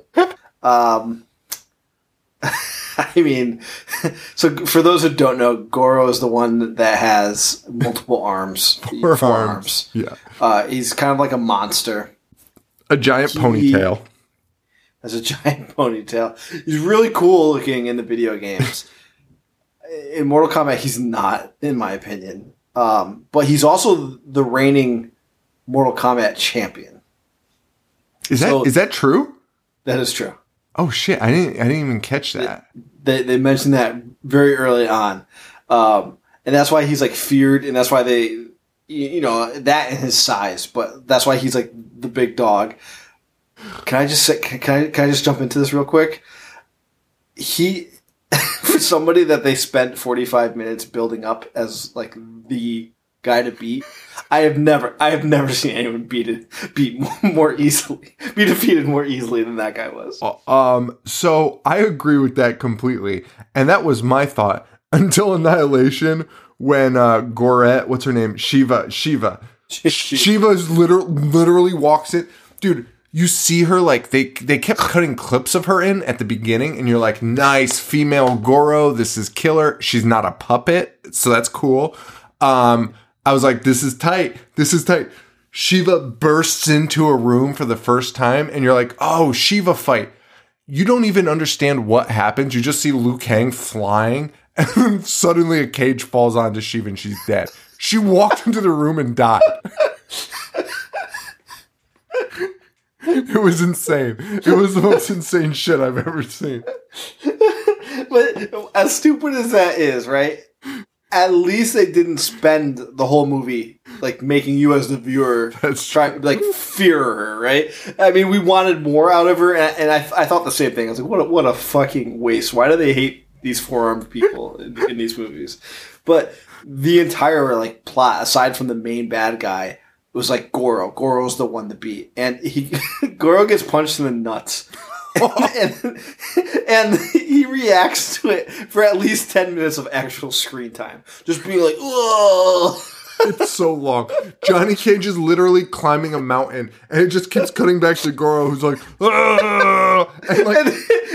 I mean, so for those who don't know, Goro is the one that has multiple arms. Four arms. Yeah. He's kind of like a monster. A giant ponytail. Has a giant ponytail. He's really cool looking in the video games. In Mortal Kombat, he's not, in my opinion. But he's also the reigning Mortal Kombat champion. Is that true? That is true. Oh shit! I didn't even catch that. They mentioned that very early on, and that's why he's like feared, and that's why they, that and his size, but that's why he's like the big dog. Can I just say? Can I just jump into this real quick? He, for somebody that they spent 45 minutes building up as like the guy to beat, I have never seen anyone be defeated more easily than that guy was. So I agree with that completely, and that was my thought until Annihilation when Gorette, what's her name, Shiva's literally walks it, dude. You see her like they kept cutting clips of her in at the beginning, and you're like, nice female Goro. This is killer. She's not a puppet, so that's cool. I was like, this is tight. This is tight. Shiva bursts into a room for the first time, and you're like, oh, Shiva fight. You don't even understand what happens. You just see Liu Kang flying, and then suddenly a cage falls onto Shiva, and she's dead. She walked into the room and died. It was insane. It was the most insane shit I've ever seen. But as stupid as that is, right? At least they didn't spend the whole movie like making you as the viewer like fear her, right? I mean, we wanted more out of her, and I thought the same thing. I was like, what a fucking waste. Why do they hate these four-armed people in these movies? But the entire like plot, aside from the main bad guy, was like Goro. Goro's the one to beat, and Goro gets punched in the nuts, and he reacts to it for at least 10 minutes of actual screen time, just being like, "Whoa." It's so long. Johnny Cage is literally climbing a mountain, and it just keeps cutting back to Goro, who's like, "Ah!" And like,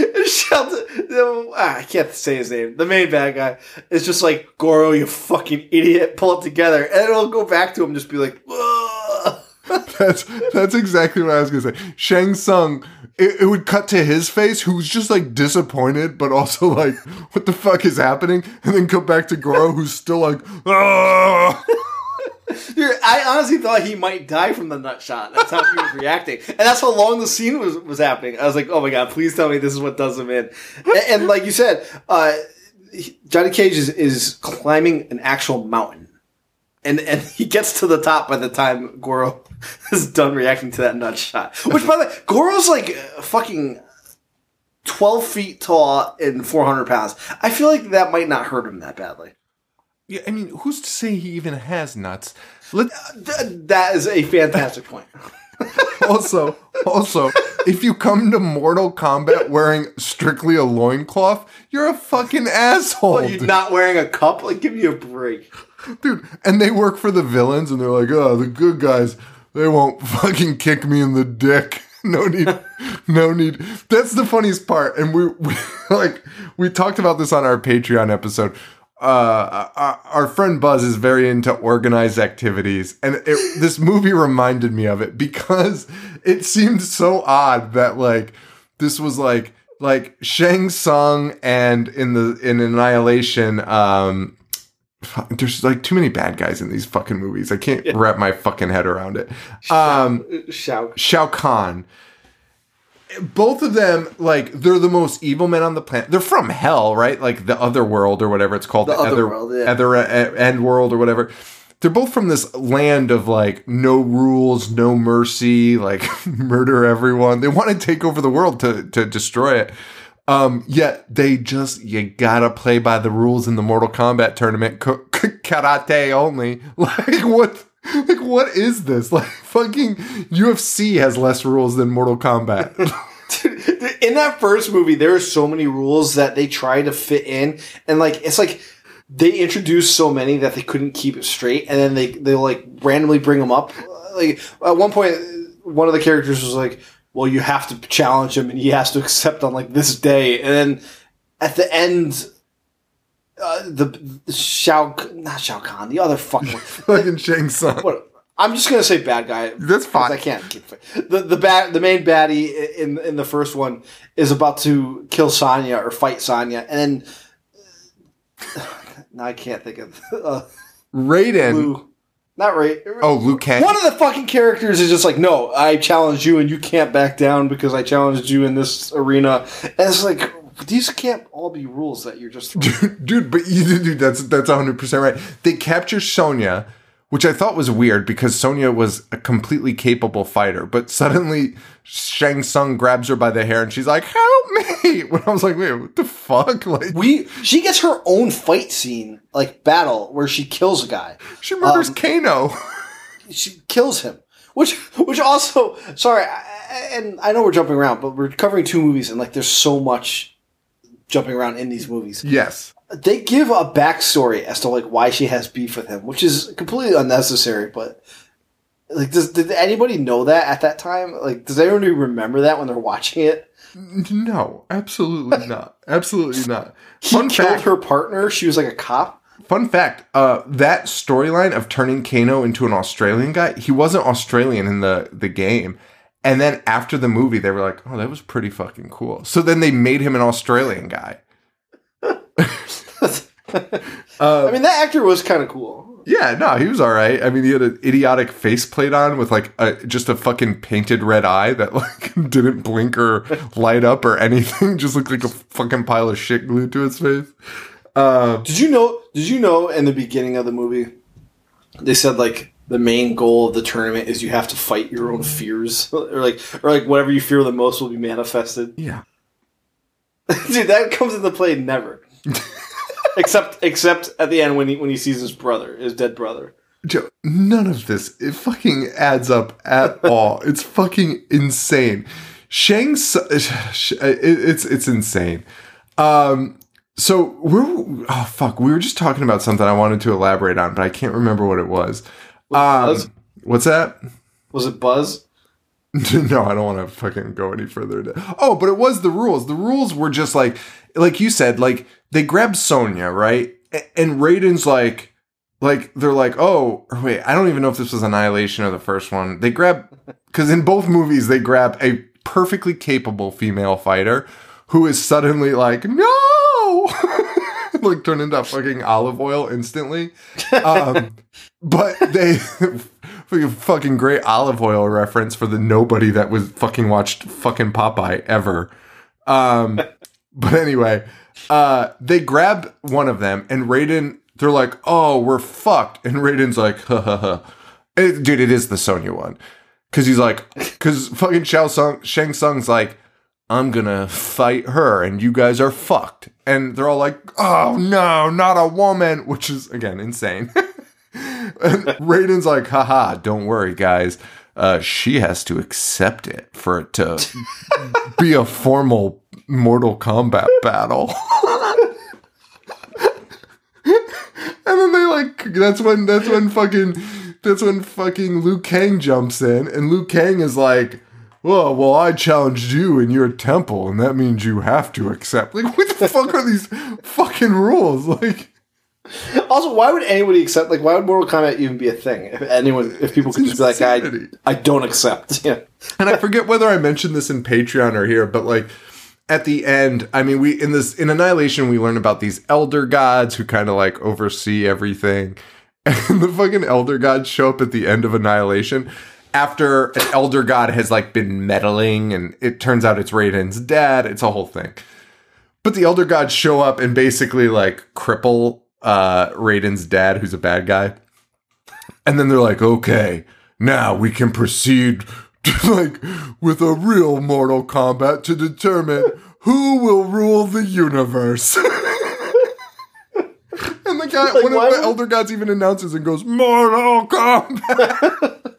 I can't say his name. The main bad guy is just like, Goro, you fucking idiot, pull it together, and it'll go back to him, just be like, "Whoa." That's exactly what I was gonna say. Shang Tsung, it would cut to his face, who's just like disappointed, but also like, what the fuck is happening? And then cut back to Goro, who's still like, "Ah!" Dude, I honestly thought he might die from the nut shot. That's how he was reacting. And that's how long the scene was happening. I was like, oh my god, please tell me this is what does him in. And like you said, Johnny Cage is climbing an actual mountain. And he gets to the top by the time Goro is done reacting to that nut shot. Which, by the way, Goro's like fucking 12 feet tall and 400 pounds. I feel like that might not hurt him that badly. Yeah, I mean, who's to say he even has nuts? That is a fantastic point. Also, if you come to Mortal Kombat wearing strictly a loincloth, you're a fucking asshole. Well, you're not wearing a cup? Like, give me a break. Dude, and they work for the villains, and they're like, oh, the good guys, they won't fucking kick me in the dick. No need. That's the funniest part. And we talked about this on our Patreon episode. Our friend Buzz is very into organized activities, and this movie reminded me of it because it seemed so odd that like this was like Shang Tsung, and in Annihilation, there's like too many bad guys in these fucking movies. I can't wrap my fucking head around it. Shao Kahn. Both of them, like, they're the most evil men on the planet. They're from hell, right? Like the other world or whatever it's called. The other world, yeah. Other end world or whatever. They're both from this land of, like, no rules, no mercy, like, murder everyone. They want to take over the world to destroy it. Yet they just, you gotta play by the rules in the Mortal Kombat tournament. Karate only. Like, what is this? Like, fucking UFC has less rules than Mortal Kombat. Dude, in that first movie, there are so many rules that they try to fit in. And, like, it's like they introduced so many that they couldn't keep it straight. And then they like, randomly bring them up. Like, at one point, one of the characters was like, well, you have to challenge him and he has to accept on, like, this day. And then at the end... not Shao Kahn, the other fucking fucking Shang Tsung. I'm just gonna say bad guy. That's fine. I can't keep the main baddie in the first one is about to kill Sonya or fight Sonya, and then now I can't think of Raiden. Not Ray. Oh, Liu Kang. One of the fucking characters is just like, no, I challenged you and you can't back down because I challenged you in this arena, and it's like. These can't all be rules that you're just dude, but that's 100% right. They capture Sonya which I thought was weird because Sonya was a completely capable fighter, but suddenly Shang Tsung grabs her by the hair and she's like, "Help me!" When I was like, "Wait, what the fuck?" Like, she gets her own fight scene, like battle, where she kills a guy. She murders Kano. She kills him, which also, sorry, and I know we're jumping around, but we're covering 2 movies, and like, there's so much jumping around in these movies. Yes. They give a backstory as to like why she has beef with him, which is completely unnecessary. But like, did anybody know that at that time? Like, does anyone remember that when they're watching it? No, absolutely not. Absolutely not. He killed her partner. She was like a cop. Fun fact: that storyline of turning Kano into an Australian guy, he wasn't Australian in the game. And then after the movie, they were like, "Oh, that was pretty fucking cool." So then they made him an Australian guy. I mean, that actor was kind of cool. Yeah, no, he was all right. I mean, he had an idiotic faceplate on with like just a fucking painted red eye that like didn't blink or light up or anything. Just looked like a fucking pile of shit glued to his face. Did you know in the beginning of the movie, they said like the main goal of the tournament is you have to fight your own fears, or like whatever you fear the most will be manifested. Yeah. Dude, that comes into play never. except at the end when he sees his dead brother. Joe, none of this, it fucking adds up at all. It's fucking insane. It's insane. So we were just talking about something I wanted to elaborate on, but I can't remember what it was. What's that? Was it Buzz? No, I don't want to fucking go any further. Oh, but it was the rules. The rules were just like you said, like they grabbed Sonya, right? And Raiden's like they're like, oh, wait, I don't even know if this was Annihilation or the first one. They grab, because in both movies they grab a perfectly capable female fighter who is suddenly like, no, like turn into fucking olive oil instantly. But they fucking great olive oil reference for the nobody that was fucking watched fucking Popeye ever. But anyway, they grab one of them and Raiden, they're like, oh, we're fucked. And Raiden's like, ha ha ha. Dude, it is the Sonya one. Cause fucking Shang Tsung's like, I'm gonna fight her and you guys are fucked. And they're all like, oh no, not a woman, which is again insane. And Raiden's like, haha, don't worry guys. She has to accept it for it to be a formal Mortal Kombat battle. And then they like, that's when fucking Liu Kang jumps in, and Liu Kang is like, well, I challenged you in your temple, and that means you have to accept. Like, what the fuck are these fucking rules? Like, also, why would anybody accept? Like, why would Mortal Kombat even be a thing? If people could just be like, I don't accept. Yeah. And I forget whether I mentioned this in Patreon or here, but like at the end, I mean, in Annihilation, we learn about these elder gods who kind of like oversee everything, and the fucking elder gods show up at the end of Annihilation after an elder god has like been meddling, and it turns out it's Raiden's dad. It's a whole thing. But the elder gods show up and basically like cripple Raiden's dad, who's a bad guy. And then they're like, okay, now we can proceed to, like, with a real Mortal Kombat to determine who will rule the universe. And the guy, like, one of the elder gods even announces and goes, Mortal Kombat.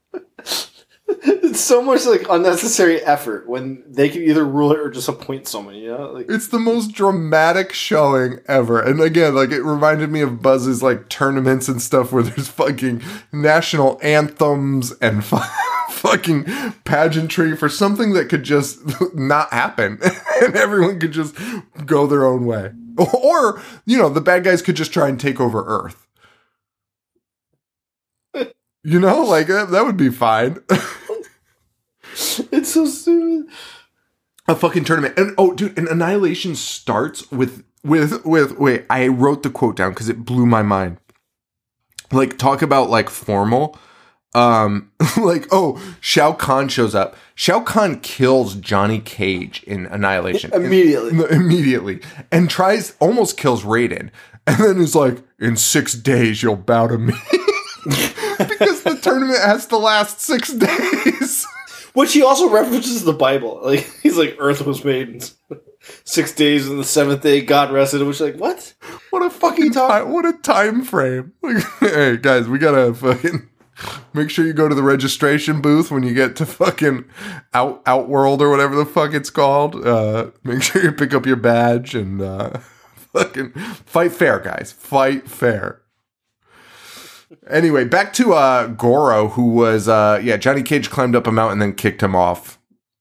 It's so much like unnecessary effort when they can either rule it or just appoint someone, you know? Like, it's the most dramatic showing ever. And again, like, it reminded me of Buzz's like tournaments and stuff where there's fucking national anthems and fucking pageantry for something that could just not happen and everyone could just go their own way. Or, you know, the bad guys could just try and take over Earth. You know, like, that would be fine. It's so stupid. A fucking tournament. And, oh, dude, and Annihilation starts with wait, I wrote the quote down because it blew my mind. Like, talk about, like, formal. Like, oh, Shao Kahn shows up. Shao Kahn kills Johnny Cage in Annihilation. Immediately. And almost kills Raiden. And then he's like, in 6 days, you'll bow to me. Because the tournament has to last 6 days. Which he also references the Bible. Like he's like, Earth was made in 6 days, and the seventh day God rested. Which like, what? What a fucking time! What a time frame! Like, hey guys, we gotta fucking make sure you go to the registration booth when you get to fucking Outworld or whatever the fuck it's called. Make sure you pick up your badge and fucking fight fair, guys. Fight fair. Anyway, back to Goro, who was Johnny Cage climbed up a mountain and then kicked him off,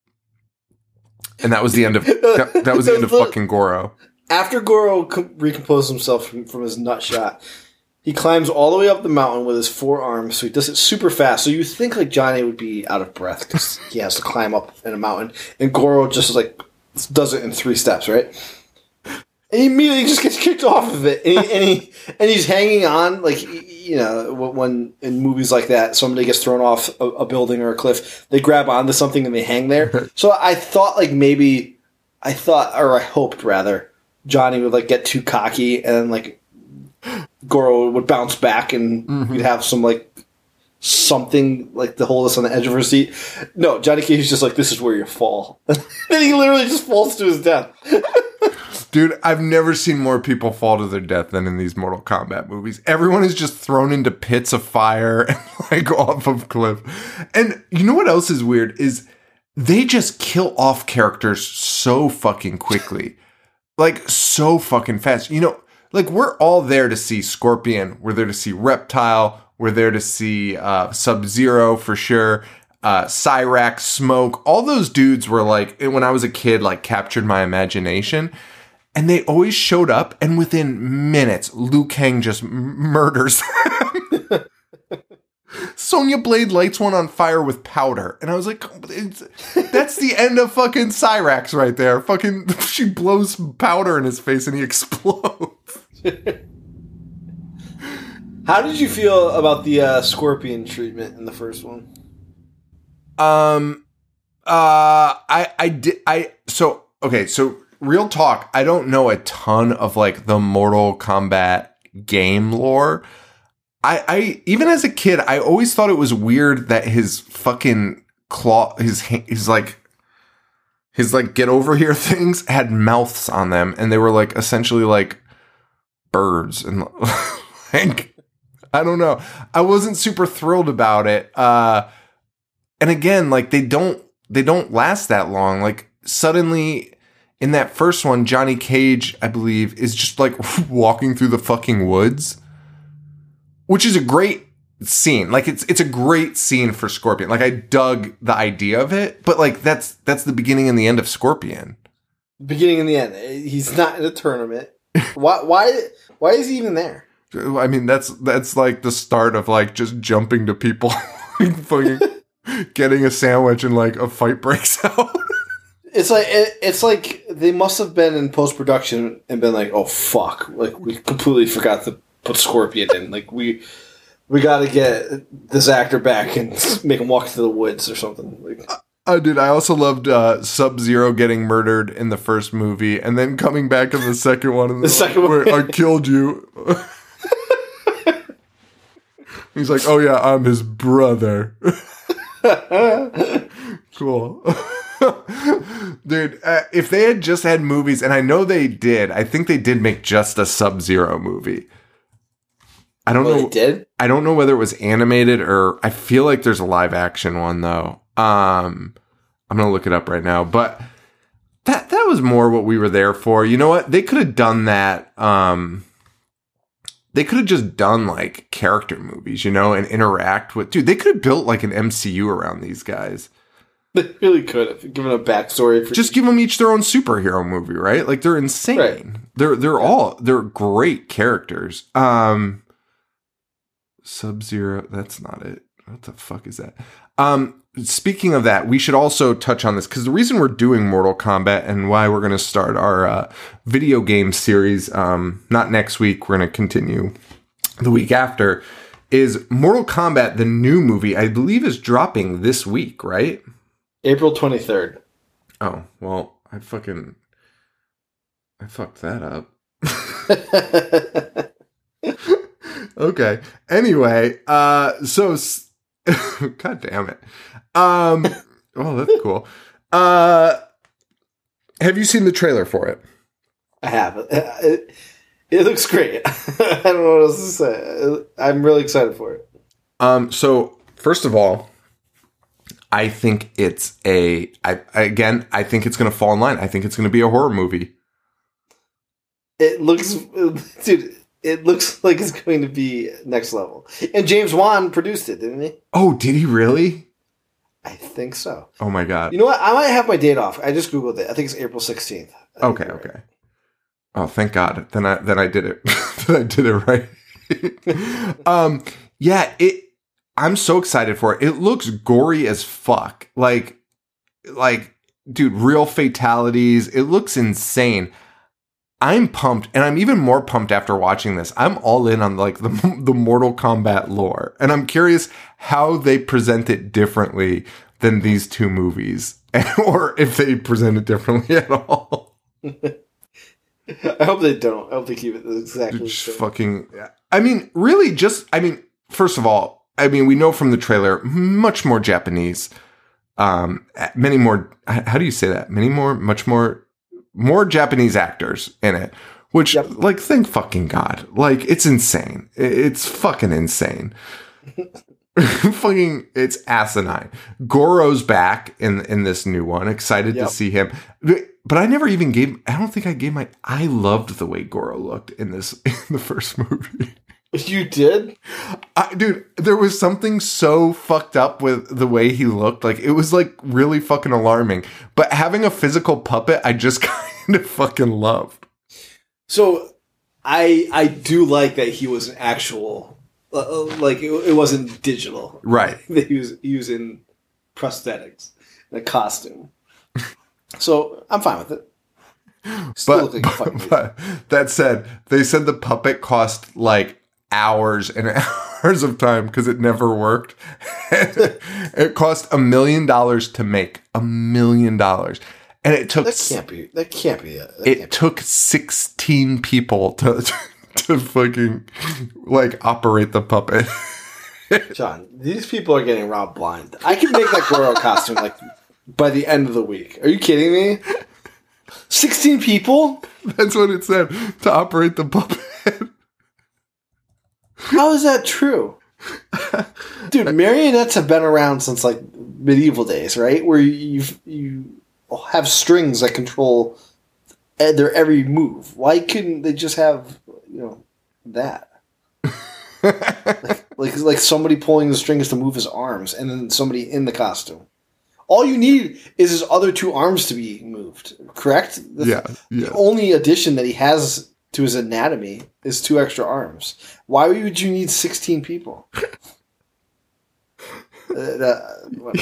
and that was the end of that was the end of fucking Goro. After Goro recomposes himself from his nut shot, he climbs all the way up the mountain with his forearms. So he does it super fast. So you think like Johnny would be out of breath because he has to climb up in a mountain, and Goro just like does it in 3 steps, right? And he immediately just gets kicked off of it, and he's hanging on, like, you know, when in movies like that, somebody gets thrown off a building or a cliff, they grab onto something and they hang there. So I thought, like, I hoped rather, Johnny would like get too cocky and then like Goro would bounce back and we'd have some like something like to hold us on the edge of our seat. No, Johnny Cage is just like, this is where you fall. And he literally just falls to his death. Dude, I've never seen more people fall to their death than in these Mortal Kombat movies. Everyone is just thrown into pits of fire and like off of cliff. And you know what else is weird is they just kill off characters so fucking quickly. Like so fucking fast. You know, like we're all there to see Scorpion. We're there to see Reptile. We're there to see Sub-Zero for sure. Cyrax, Smoke. All those dudes were like, when I was a kid, like captured my imagination. And they always showed up, and within minutes, Liu Kang just murders them. Sonya Blade lights one on fire with powder. And I was like, that's the end of fucking Cyrax right there. Fucking, she blows powder in his face and he explodes. How did you feel about the Scorpion treatment in the first one? So real talk, I don't know a ton of like the Mortal Kombat game lore. I even as a kid, I always thought it was weird that his fucking claw, his like get over here things had mouths on them, and they were like essentially like birds, and like I don't know. I wasn't super thrilled about it. And again, like they don't last that long. Like suddenly in that first one, Johnny Cage, I believe, is just like walking through the fucking woods, which is a great scene. Like it's a great scene for Scorpion. Like I dug the idea of it, but like that's the beginning and the end of Scorpion. Beginning and the end. He's not in a tournament. Why is he even there? I mean, that's like the start of like just jumping to people, fucking getting a sandwich and like a fight breaks out. It's like they must have been in post-production and been like, oh fuck, like we completely forgot to put Scorpion in. Like we got to get this actor back and make him walk through the woods or something. Like, dude, I also loved Sub-Zero getting murdered in the first movie and then coming back in the second one. And the second one, where I killed you. He's like, oh yeah, I'm his brother. Cool. Dude, if they had just had movies, and I know they did, I think they did make just a Sub-Zero movie. I don't know. They did? I don't know whether it was animated or I feel like there's a live action one though. I'm gonna look it up right now, but that was more what we were there for. You know what? They could have done that. They could have just done like character movies, you know, and interact with. Dude, they could have built like an MCU around these guys. They really could have given a backstory. Just give them each their own superhero movie, right? Like they're insane. Right. They're great characters. Sub-Zero, that's not it. What the fuck is that? Speaking of that, we should also touch on this because the reason we're doing Mortal Kombat and why we're going to start our video game series, not next week, we're going to continue the week after, is Mortal Kombat, the new movie, I believe is dropping this week, right? April 23rd. Oh, well, I fucked that up. Okay. Anyway, so God damn it. Oh, that's cool. Have you seen the trailer for it? I have. It looks great. I don't know what else to say. I'm really excited for it. So first of all, I think it's I think it's going to fall in line. I think it's going to be a horror movie. It looks, dude, it looks like it's going to be next level. And James Wan produced it, didn't he? Oh, did he really? I think so. Oh my God. You know what? I might have my date off. I just Googled it. I think it's April 16th. Okay. Okay. Oh, thank God. Then I did it. Then I did it right. Yeah, I'm so excited for it. It looks gory as fuck. Like, dude, real fatalities. It looks insane. I'm pumped, and I'm even more pumped after watching this. I'm all in on like the Mortal Kombat lore, and I'm curious how they present it differently than these two movies, or if they present it differently at all. I hope they don't. I hope they keep it exactly the same. Fucking. I mean, really, first of all, I mean, we know from the trailer, much more Japanese. Many more. How do you say that? Much more Japanese actors in it, which, like, thank fucking God. Like, it's insane. It's fucking insane. Fucking, it's asinine. Goro's back in this new one. Excited to see him. But I don't think I gave I loved the way Goro looked in the first movie. You did? Dude, there was something so fucked up with the way he looked. Like, it was like really fucking alarming. But having a physical puppet, I just kind of fucking loved. So I do like that he was an actual, like it wasn't digital. Right. That he was in prosthetics, in a costume. So I'm fine with it. Still but that said, they said the puppet cost like hours and hours of time because it never worked. It cost $1 million to make. $1 million. And it took that can't be it. It took 16 people to fucking like operate the puppet. John, these people are getting robbed blind. I can make that Goro costume like by the end of the week. Are you kidding me? 16 people? That's what it said, to operate the puppet. How is that true? Dude, marionettes have been around since like medieval days, right? Where you have strings that control their every move. Why couldn't they just have, that? like somebody pulling the strings to move his arms and then somebody in the costume. All you need is his other two arms to be moved, correct? Yeah. The only addition that he has to his anatomy is 2 extra arms. Why would you need 16 people? And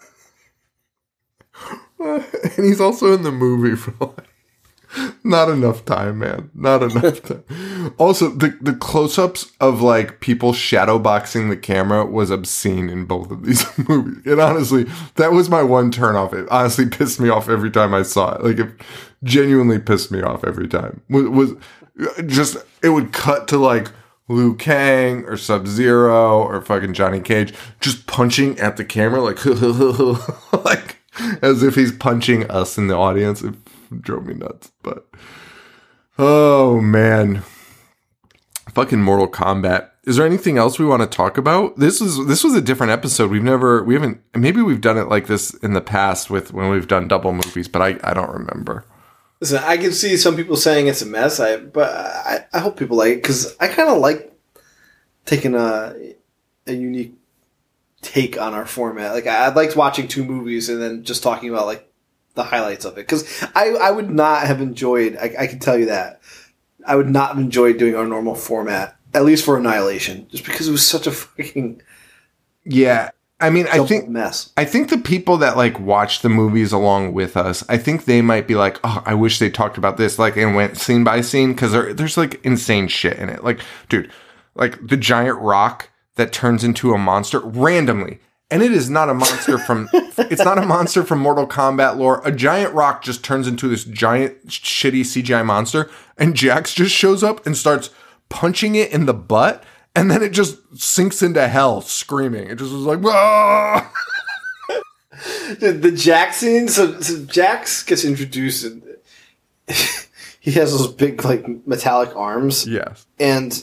he's also in the movie for like not enough time, man. Not enough time. Also, the close-ups of like people shadowboxing the camera was obscene in both of these movies. And honestly, that was my one turnoff. It honestly pissed me off every time I saw it. Like, it genuinely pissed me off every time. Was just, it would cut to like Liu Kang or Sub-Zero or fucking Johnny Cage just punching at the camera like like as if he's punching us in the audience. It drove me nuts. But oh man, fucking Mortal Kombat. Is there anything else we want to talk about? This was a different episode. Maybe we've done it like this in the past with when we've done double movies, but I don't remember. Listen, I can see some people saying it's a mess, but I hope people like it because I kind of like taking a unique take on our format. Like, I liked watching 2 movies and then just talking about like the highlights of it because I would not have enjoyed. I can tell you that I would not have enjoyed doing our normal format, at least for Annihilation, just because it was such a fucking I mean, I think the people that like watch the movies along with us, I think they might be like, oh, I wish they talked about this, like, and went scene by scene, because there's like insane shit in it. Like, dude, like the giant rock that turns into a monster randomly, and it is not a monster from it's not a monster from Mortal Kombat lore. A giant rock just turns into this giant shitty CGI monster, and Jax just shows up and starts punching it in the butt. and then it just sinks into hell screaming. It just was like, "Whoa!" The Jax scene. So Jax gets introduced, and he has those big like metallic arms. Yes. And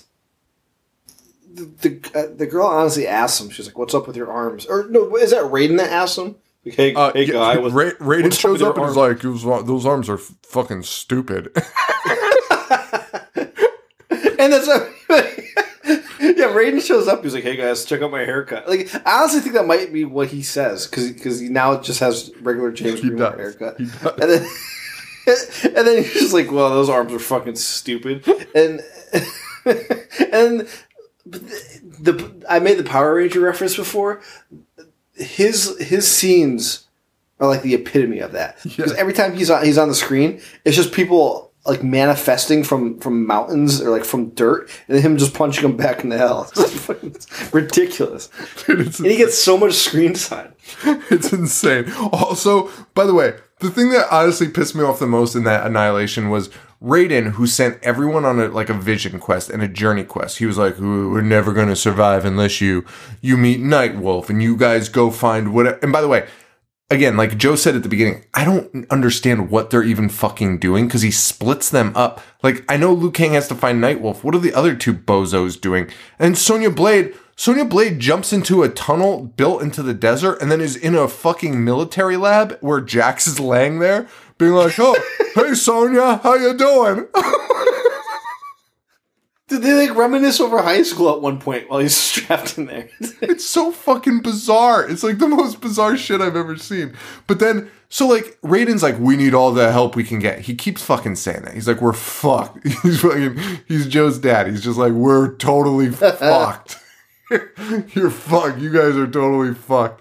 the girl honestly asks him, she's like, "What's up with your arms?" Or no, is that Raiden that asks him? Like, hey guy, Raiden shows up and is like, "Those arms are fucking stupid." And that's yeah. Raiden shows up. He's like, "Hey guys, check out my haircut." Like, I honestly think that might be what he says because he now just has regular James Remar haircut. And then he's just like, "Well, those arms are fucking stupid." And I made the Power Ranger reference before. His scenes are like the epitome of that. Because every time he's on the screen, it's just people like manifesting from mountains or like from dirt, and him just punching them back in the hell. It's ridiculous. Dude, and he gets so much screen time. It's insane. Also, by the way, the thing that honestly pissed me off the most in that Annihilation was Raiden, who sent everyone on a vision quest and a journey quest. He was like, "We're never going to survive unless you meet Nightwolf, and you guys go find whatever." And by the way, again, like Joe said at the beginning, I don't understand what they're even fucking doing because he splits them up. Like, I know Liu Kang has to find Nightwolf. What are the other two bozos doing? And Sonya Blade jumps into a tunnel built into the desert and then is in a fucking military lab where Jax is laying there being like, "Oh, hey Sonya, how you doing?" Did they like reminisce over high school at one point while he's strapped in there? It's so fucking bizarre. It's like the most bizarre shit I've ever seen. But then, so like, Raiden's like, "We need all the help we can get." He keeps fucking saying that. He's like, "We're fucked." He's Joe's dad. He's just like, "We're totally fucked." You're fucked. You guys are totally fucked.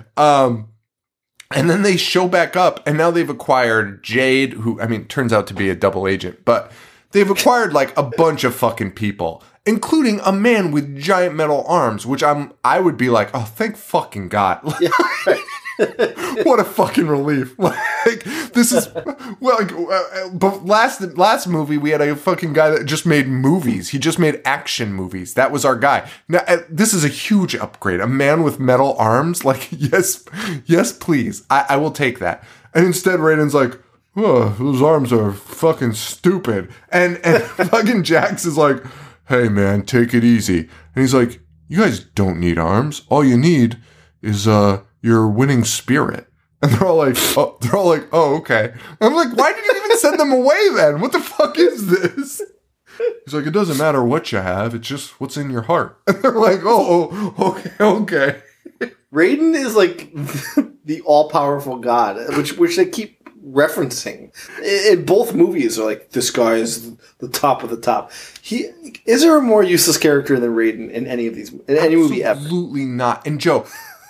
And then they show back up, and now they've acquired Jade, who, I mean, turns out to be a double agent, but they've acquired like a bunch of fucking people, including a man with giant metal arms, which I would be like, "Oh, thank fucking God." Yeah, right. What a fucking relief. Like, this is, well, but last movie, we had a fucking guy that just made movies. He just made action movies. That was our guy. Now, this is a huge upgrade. A man with metal arms. Like, yes, please. I will take that. And instead, Raiden's like, "Oh, those arms are fucking stupid." And fucking Jax is like, "Hey man, take it easy." And he's like, "You guys don't need arms. All you need is your winning spirit." And they're all like, "Oh, okay." And I'm like, "Why did you even send them away then? What the fuck is this?" He's like, "It doesn't matter what you have. It's just what's in your heart." And they're like, "Oh, okay." Raiden is like the all-powerful god, which they keep referencing in both movies. Are like, this guy is the top of the top. Is there a more useless character than Raiden in any of these, in any movie ever? Absolutely not. And Joe,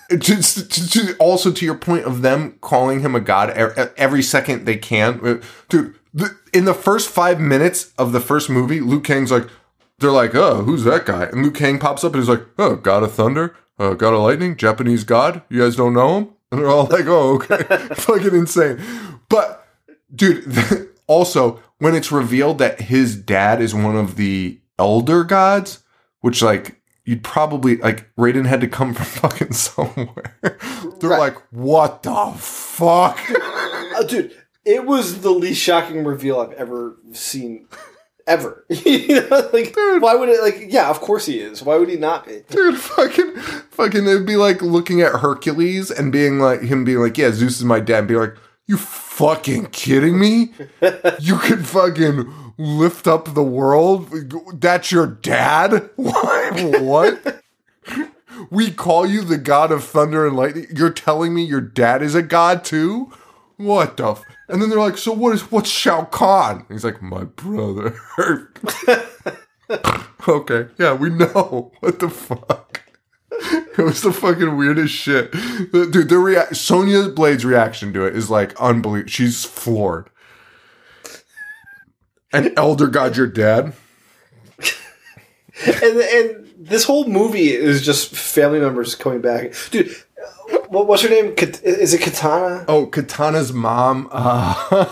also to your point of them calling him a god every second they can, dude. In the first 5 minutes of the first movie, Liu Kang's like, they're like, "Oh, who's that guy?" And Liu Kang pops up and he's like, "Oh, God of Thunder, God of Lightning, Japanese god. You guys don't know him?" And they're all like, "Oh, okay." Fucking insane. But, dude, also, when it's revealed that his dad is one of the elder gods, which, like, you'd probably, like, Raiden had to come from fucking somewhere. They're right. Like, what the fuck? Dude, it was the least shocking reveal I've ever seen. Ever. You know, like, dude, why would it, like, yeah, of course he is. Why would he not be? Dude, fucking, it'd be like looking at Hercules and being like, "Yeah, Zeus is my dad," and be like, "You fucking kidding me? You could fucking lift up the world? That's your dad? What? We call you the god of thunder and lightning? You're telling me your dad is a god too? What the And then they're like, "So what's Shao Kahn?" And he's like, "My brother." Okay, yeah, we know. What the fuck? It was the fucking weirdest shit. Dude, Sonya Blade's reaction to it is like unbelievable. She's floored. And Elder God, your dad? and this whole movie is just family members coming back. Dude, what's her name? Is it Katana? Oh, Katana's mom.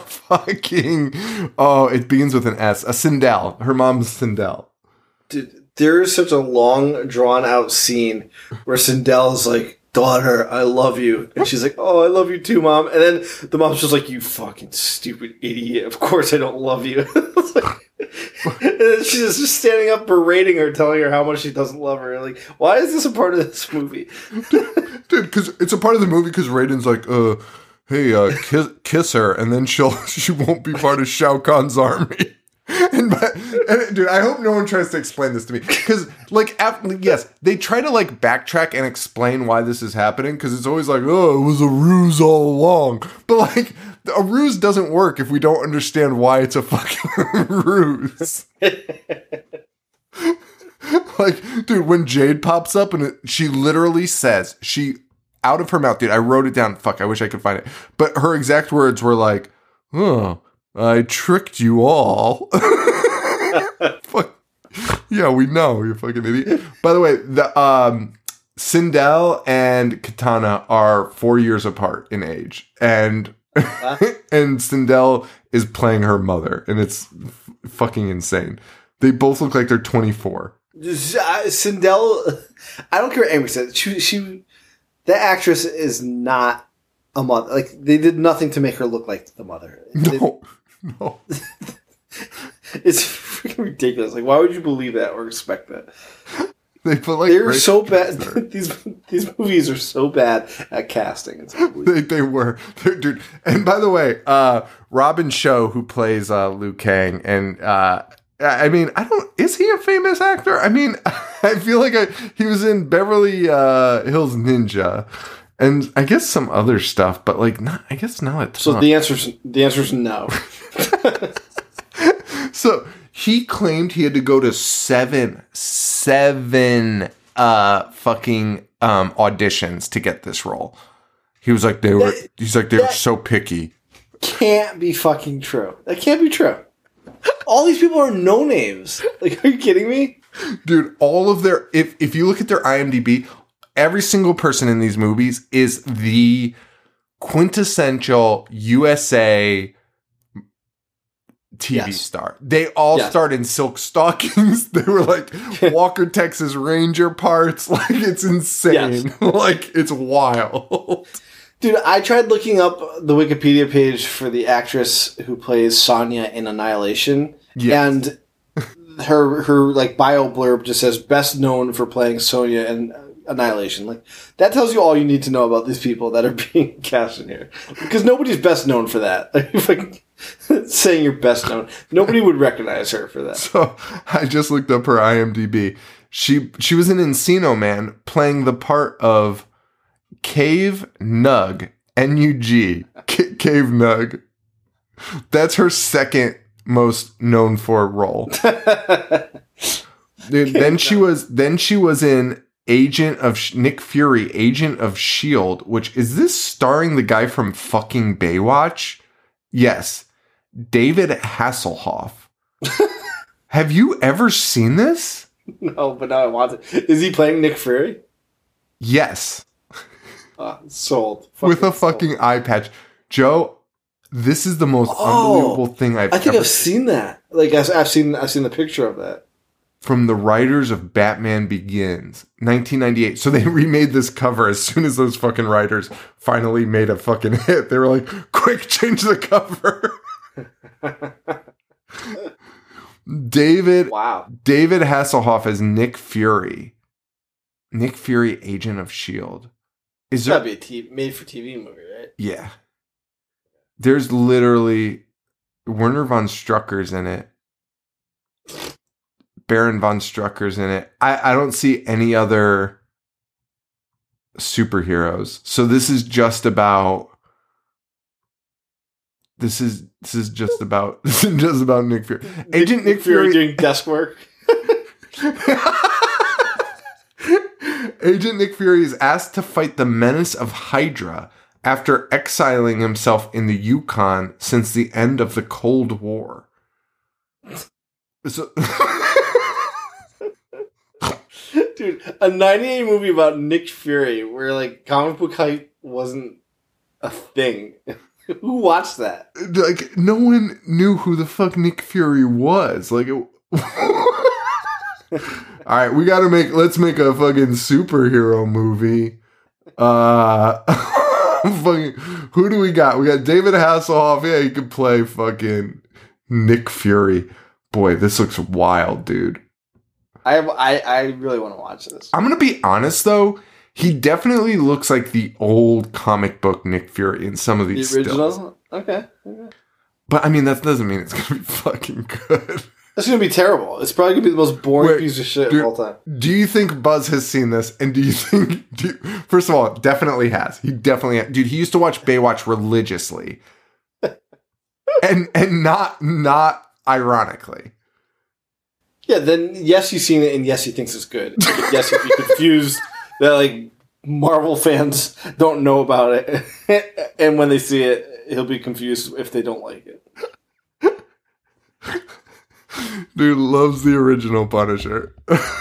It begins with an S. Sindel. Her mom's Sindel. Dude, There is such a long, drawn-out scene where Sindel's like, daughter, I love you. And she's like, oh, I love you too, Mom. And then the mom's just like, you fucking stupid idiot. Of course I don't love you. It's like, and then she's just standing up berating her, telling her how much she doesn't love her. Like, why is this a part of this movie? Dude, because it's a part of the movie because Raiden's like, hey, kiss her, and then she won't be part of Shao Kahn's army. And dude, I hope no one tries to explain this to me because, like, yes, they try to like backtrack and explain why this is happening because it's always like, oh, it was a ruse all along. But like, a ruse doesn't work if we don't understand why it's a fucking ruse. Like, dude, when Jade pops up and she literally says, out of her mouth, dude, I wrote it down. Fuck, I wish I could find it. But her exact words were like, oh, I tricked you all. Fuck. Yeah, we know, you fucking idiot. By the way, the Sindel and Katana are 4 years apart in age. And and Sindel is playing her mother. And it's fucking insane. They both look like they're 24. Sindel, I don't care what anybody says. That actress is not a mother. Like, they did nothing to make her look like the mother. No. It's freaking ridiculous. Like, why would you believe that or expect that? They're so bad. These movies are so bad at casting. They were. Dude. And by the way, Robin Shou, who plays Liu Kang, and I mean, is he a famous actor? I mean, I feel like he was in Beverly Hills Ninja. And I guess some other stuff, but like, not. I guess not a ton. So the answer's no. So he claimed he had to go to seven fucking auditions to get this role. He was like, they were so picky. Can't be fucking true. That can't be true. All these people are no names. Like, are you kidding me? Dude, all of their, if you look at their IMDb, every single person in these movies is the quintessential USA TV star. They all starred in silk stockings. They were like Walker, Texas Ranger parts. Like, it's insane. Yes. Like, it's wild. Dude, I tried looking up the Wikipedia page for the actress who plays Sonya in Annihilation. Yes. And her like bio blurb just says best known for playing Sonya in Annihilation. Like, that tells you all you need to know about these people that are being cast in here. Because nobody's best known for that. Like, saying you're best known. Nobody would recognize her for that. So I just looked up her IMDb. She was in Encino Man playing the part of Cave Nug. N-U-G. Cave Nug. That's her second most known for role. Dude, then she was in Agent of Nick Fury, Agent of S.H.I.E.L.D., which is this starring the guy from fucking Baywatch? Yes. David Hasselhoff. Have you ever seen this? No, but now I want it. Is he playing Nick Fury? Yes. Sold. With a fucking eye patch. Joe, this is the most unbelievable thing I think I've seen that. Like, I've seen the picture of that. From the writers of Batman Begins, 1998. So they remade this cover as soon as those fucking writers finally made a fucking hit. They were like, quick, change the cover. David Hasselhoff as Nick Fury. Nick Fury, Agent of S.H.I.E.L.D. It's got to be a made-for-TV movie, right? Yeah. There's literally Werner von Strucker's in it. Baron von Strucker's in it. I don't see any other superheroes. So this is just about just about Nick Fury. Agent Nick Fury doing desk work. Agent Nick Fury is asked to fight the menace of Hydra after exiling himself in the Yukon since the end of the Cold War. So dude, a 98 movie about Nick Fury where like comic book hype wasn't a thing. Who watched that? Like, no one knew who the fuck Nick Fury was. Like, All right, let's make a fucking superhero movie. Fucking, who do we got? We got David Hasselhoff. Yeah, he could play fucking Nick Fury. Boy, this looks wild, dude. I really want to watch this. I'm gonna be honest though, he definitely looks like the old comic book Nick Fury in some of these The original? stills. Okay. But I mean, that doesn't mean it's gonna be fucking good. It's going to be terrible. It's probably going to be the most boring piece of shit of all time. Do you think Buzz has seen this? And do you think... first of all, definitely has. He definitely... Dude, he used to watch Baywatch religiously. and not ironically. Yeah, then yes, he's seen it, and yes, he thinks it's good. Yes, he'd be confused that, like, Marvel fans don't know about it. And when they see it, he'll be confused if they don't like it. Dude loves the original Punisher.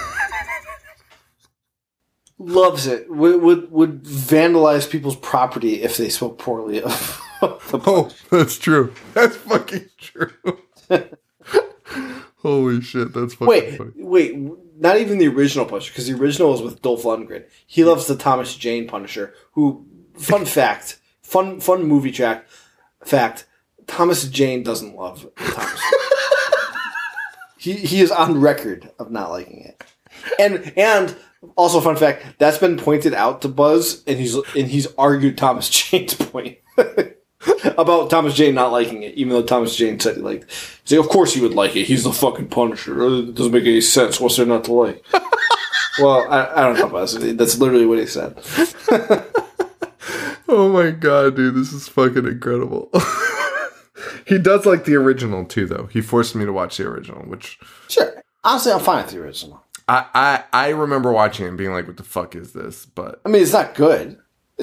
Loves it. Would vandalize people's property if they spoke poorly of the Punisher. Oh, that's true. That's fucking true. Holy shit, that's fucking funny. Wait. Not even the original Punisher, because the original was with Dolph Lundgren. He loves the Thomas Jane Punisher, who, fun fact, fun movie fact, Thomas Jane doesn't love Thomas. He is on record of not liking it. And also fun fact, that's been pointed out to Buzz, and he's argued Thomas Jane's point about Thomas Jane not liking it, even though Thomas Jane said he liked it. He's like, of course he would like it. He's the fucking Punisher. It doesn't make any sense. What's there not to like? Well, I don't know, Buzz. That's literally what he said. Oh my god, dude, this is fucking incredible. He does like the original too, though. He forced me to watch the original, which... Sure. Honestly, I'm fine with the original. I remember watching it and being like, what the fuck is this? But I mean, it's not good.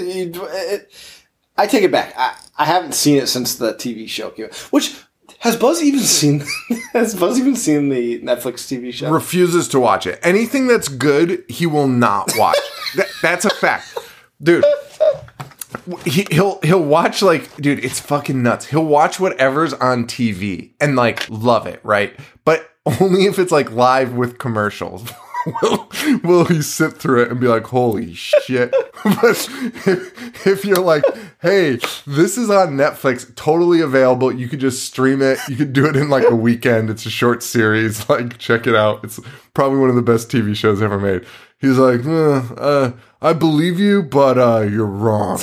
I take it back. I haven't seen it since the TV show came out. Which, has Buzz even seen the Netflix TV show? Refuses to watch it. Anything that's good, he will not watch. That's a fact. Dude... He'll watch, like, dude, it's fucking nuts. He'll watch whatever's on TV and, like, love it, right? But only if it's, like, live with commercials will he sit through it and be like, holy shit. But if you're like, hey, this is on Netflix, totally available. You could just stream it. You could do it in, like, a weekend. It's a short series. Like, check it out. It's probably one of the best TV shows ever made. He's like, I believe you, but you're wrong.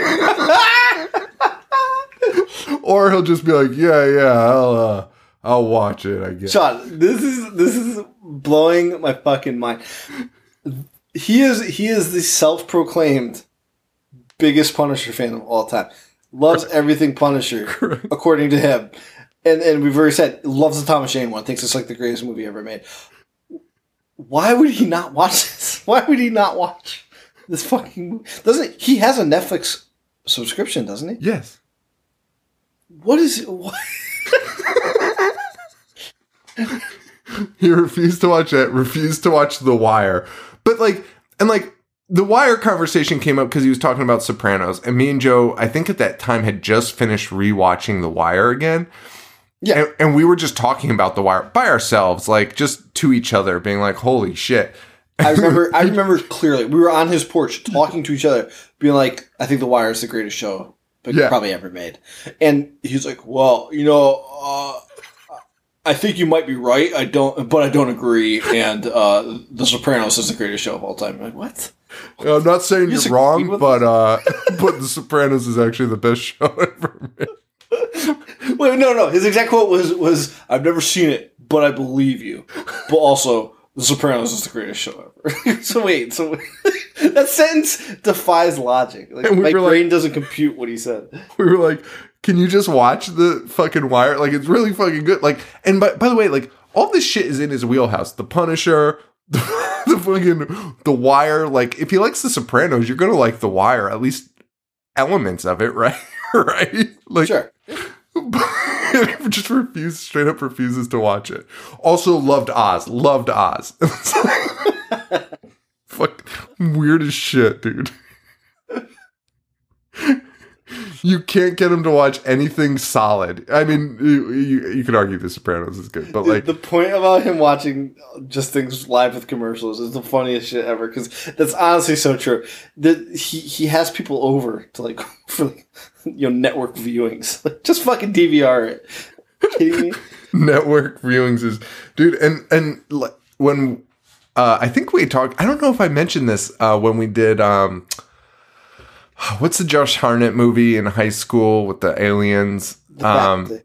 Or he'll just be like, yeah, I'll watch it, I guess. Sean, this is blowing my fucking mind. He is the self-proclaimed biggest Punisher fan of all time. Loves everything Punisher, according to him. And we've already said, loves the Thomas Jane one, thinks it's like the greatest movie ever made. Why would he not watch this? Why would he not watch this fucking movie? He has a Netflix subscription, doesn't he? Yes. What is it? What? He refused to watch it, refused to watch The Wire. But The Wire conversation came up because he was talking about Sopranos, and me and Joe, I think at that time, had just finished rewatching The Wire again. Yeah. And we were just talking about The Wire by ourselves, like, just to each other, being like, holy shit. I remember clearly. We were on his porch talking to each other, being like, I think The Wire is the greatest show probably ever made. And he's like, well, I think you might be right. But I don't agree. And The Sopranos is the greatest show of all time. I'm like, what? I'm not saying you're wrong, but The Sopranos is actually the best show ever made. Wait, no. His exact quote was, I've never seen it, but I believe you. But also, The Sopranos is the greatest show ever. So wait. That sentence defies logic. Like, my brain doesn't compute what he said. We were like, can you just watch the fucking Wire? Like, it's really fucking good. Like, and by the way, like, all this shit is in his wheelhouse. The Punisher, the Wire. Like, if he likes The Sopranos, you're gonna like The Wire. At least elements of it, right? Right? Like, sure. Just straight up refuses to watch it. Also loved Oz. Fuck, weird as shit, dude. You can't get him to watch anything solid. I mean, you could argue The Sopranos is good, but like the point about him watching just things live with commercials is the funniest shit ever, because that's honestly so true. That he has people over to like for like, network viewings. Like, just fucking DVR it. Kidding me? Network viewings is, dude, and when I think we talked. I don't know if I mentioned this when we did. What's the Josh Hartnett movie in high school with the aliens? The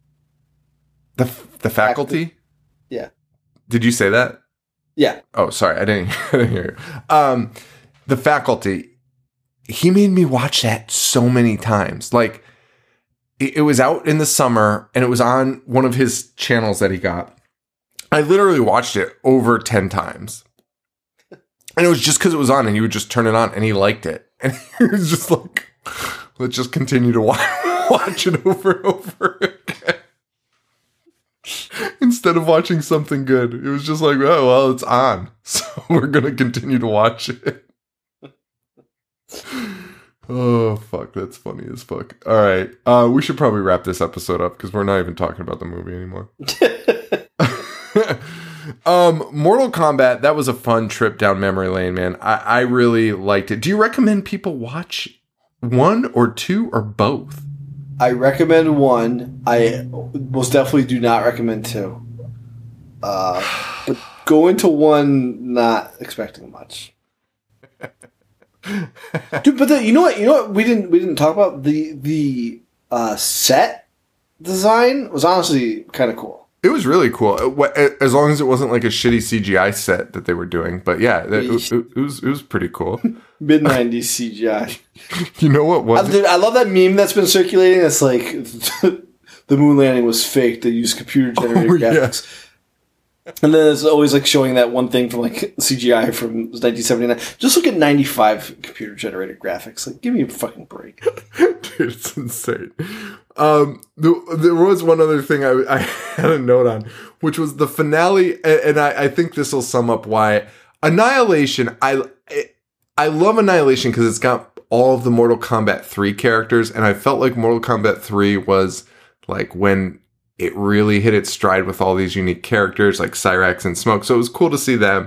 Faculty? Yeah. Did you say that? Yeah. Oh, sorry. I didn't hear you. The Faculty. He made me watch that so many times. Like, it was out in the summer and it was on one of his channels that he got. I literally watched it over 10 times. And it was just because it was on and you would just turn it on and he liked it. And he was just like, let's just continue to watch it over and over again. Instead of watching something good. It was just like, oh, well, it's on. So we're going to continue to watch it. Oh, fuck. That's funny as fuck. All right. We should probably wrap this episode up because we're not even talking about the movie anymore. Mortal Kombat, that was a fun trip down memory lane, man. I really liked it. Do you recommend people watch 1 or 2 or both? I recommend 1. I most definitely do not recommend 2. But go into 1 not expecting much. Dude, but you know what we didn't talk about? The set design was honestly kind of cool. It was really cool, as long as it wasn't like a shitty CGI set that they were doing. But yeah, it was pretty cool. Mid-90s CGI. You know what was Dude, I love that meme that's been circulating. That's like the moon landing was fake. They used computer-generated graphics. Yeah. And then it's always like showing that one thing from like CGI from 1979. Just look at 95 computer-generated graphics. Like, give me a fucking break. Dude, it's insane. There was one other thing I had a note on, which was the finale, and I think this will sum up why Annihilation. I love Annihilation because it's got all of the Mortal Kombat 3 characters, and I felt like Mortal Kombat 3 was like when it really hit its stride with all these unique characters like Cyrax and Smoke. So it was cool to see them.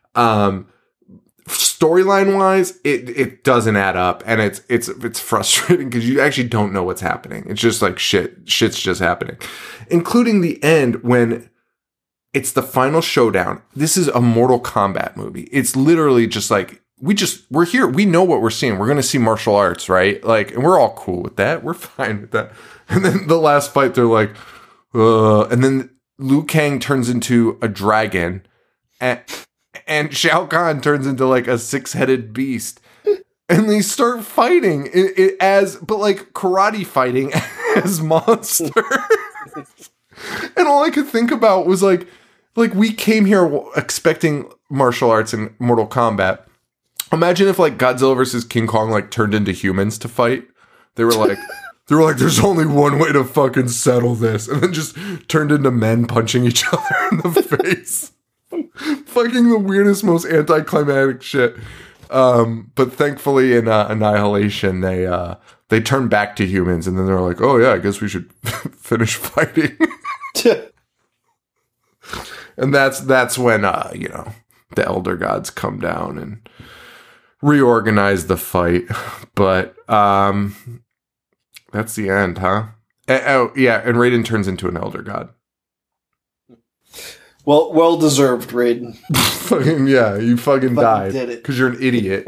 Storyline wise, it doesn't add up, and it's frustrating because you actually don't know what's happening. It's just like shit's just happening, including the end when it's the final showdown. This is a Mortal Kombat movie. It's literally just like we're here. We know what we're seeing. We're going to see martial arts, right? Like, and we're all cool with that. We're fine with that. And then the last fight, they're like, and then Liu Kang turns into a dragon, and Shao Kahn turns into like a 6-headed beast, and they start fighting but like karate fighting as monsters. And all I could think about was like we came here expecting martial arts in Mortal Kombat. Imagine if like Godzilla versus King Kong like turned into humans to fight. They were like, there's only one way to fucking settle this, and then just turned into men punching each other in the face. Fucking the weirdest, most anticlimactic shit. But thankfully in Annihilation, they turn back to humans, and then they're like, oh yeah, I guess we should finish fighting. And that's when the Elder Gods come down and reorganize the fight. But that's the end, huh? Oh yeah, and Raiden turns into an Elder God. Well deserved, Raiden. Fucking yeah, you fucking died because you're an idiot.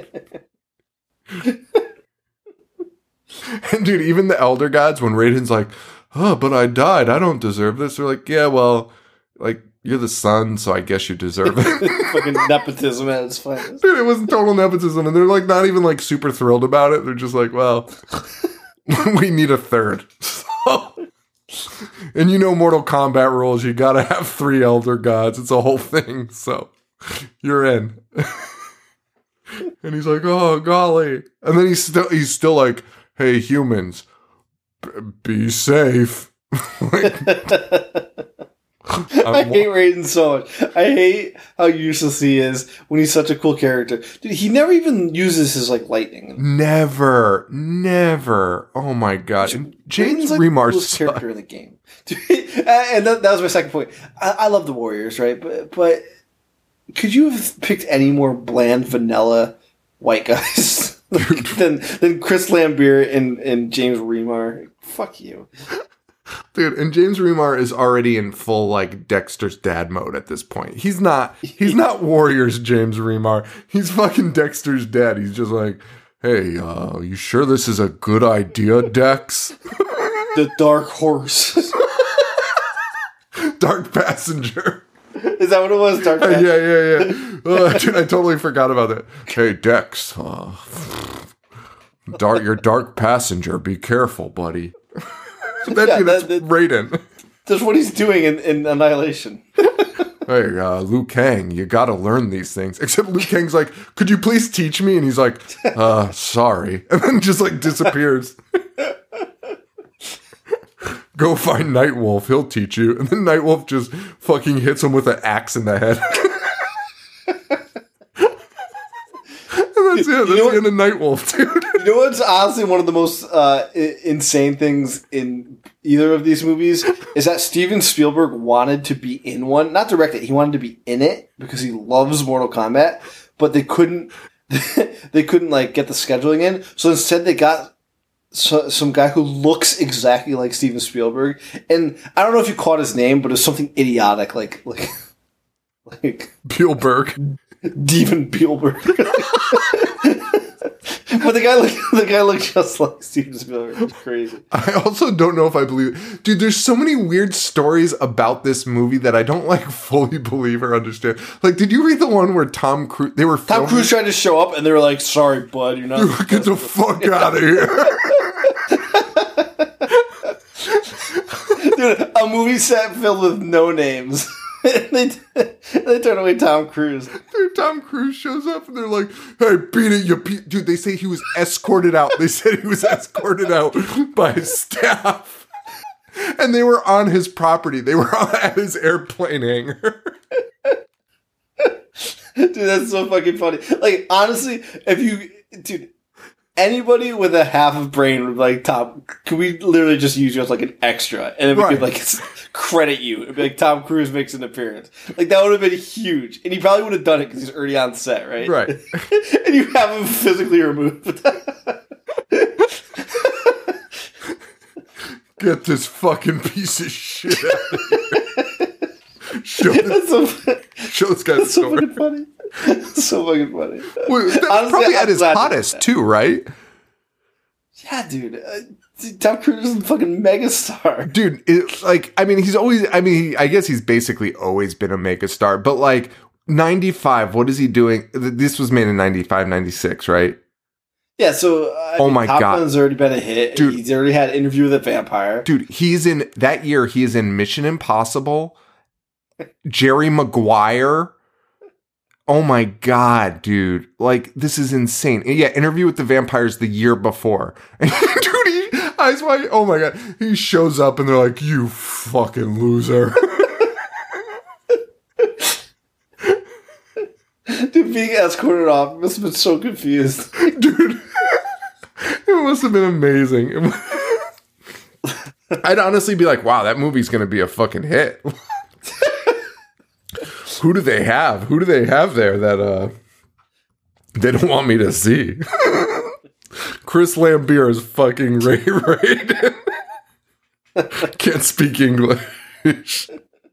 And dude, even the Elder Gods, when Raiden's like, "Oh, but I died. I don't deserve this." They're like, "Yeah, well, like you're the son, so I guess you deserve it." Fucking nepotism at its finest. Dude, it was total nepotism, and they're like not even like super thrilled about it. They're just like, "Well, we need a third." So. And Mortal Kombat rules, you gotta have 3 Elder Gods. It's a whole thing, so you're in. And he's like, oh, golly. And then he's still like, hey, humans, be safe. Like, I hate Raiden so much. I hate how useless he is when he's such a cool character. Dude, he never even uses his like lightning. Never. Oh my god. And James Raiden's, like, Remar the coolest character in the game. Dude, and that was my second point. I love the Warriors, right? But could you have picked any more bland, vanilla white guys than Chris Lambert and James Remar? Fuck you. Dude, and James Remar is already in full like Dexter's dad mode at this point. He's not Warriors James Remar. He's fucking Dexter's dad. He's just like, hey, you sure this is a good idea, Dex? The Dark Horse. Dark Passenger. Is that what it was? Dark Passenger? Yeah. Dude, I totally forgot about that. Hey, Dex. Your Dark Passenger. Be careful, buddy. That's Raiden. That's what he's doing in Annihilation. Hey, Liu Kang, you gotta learn these things. Except Liu Kang's like, could you please teach me? And he's like, sorry. And then just like disappears. Go find Nightwolf, he'll teach you. And then Nightwolf just fucking hits him with an axe in the head. That's it. That's the end of Nightwolf, dude. You know what's honestly one of the most insane things in either of these movies is that Steven Spielberg wanted to be in one, not direct it. He wanted to be in it because he loves Mortal Kombat, but they couldn't. They couldn't like get the scheduling in, so instead they got some guy who looks exactly like Steven Spielberg, and I don't know if you caught his name, but it's something idiotic like Spielberg. Steven Spielberg. But the guy looked just like Steven Spielberg. It's crazy. I also don't know if I believe. Dude, there's so many weird stories about this movie that I don't like fully believe or understand. Like, did you read the one where Tom Cruise? Tom Cruise tried to show up, and they were like, "Sorry, bud, you're not." Get the fuck out of here. Dude, a movie set filled with no names. they turn away Tom Cruise. Dude, Tom Cruise shows up and they're like, hey, beat it, you Dude, they say he was escorted out. They said he was escorted out by his staff. And they were on his property. They were at his airplane hangar. Dude, that's so fucking funny. Like, honestly, anybody with a half of brain would be like, Tom, could we literally just use you as like an extra? And then we could like credit you. It'd be like, Tom Cruise makes an appearance. Like, that would have been huge. And he probably would have done it because he's already on set, right? Right. And you have him physically removed. Get this fucking piece of shit out of here. Show this guy the so story. fucking funny. So fucking funny. Wait, that's Honestly, probably I'm at his glad hottest that. too, right? Yeah, dude. Tom Cruise is a fucking megastar. Dude, I guess he's basically always been a megastar, but like 95, what is he doing? This was made in 95, 96, right? Yeah, so my Top God. Gun's already been a hit. Dude. He's already had Interview with a Vampire. Dude, he is in Mission Impossible, Jerry Maguire. Oh my God, dude. Like, this is insane. Yeah, Interview with the Vampires the year before. Dude, eyes wide. Oh my God. He shows up and they're like, you fucking loser. Dude, being escorted off must have been so confused. Dude, it must have been amazing. I'd honestly be like, wow, that movie's going to be a fucking hit. Who do they have? Who do they have there that they don't want me to see? Chris Lambert is fucking Ray Raiden. Can't speak English.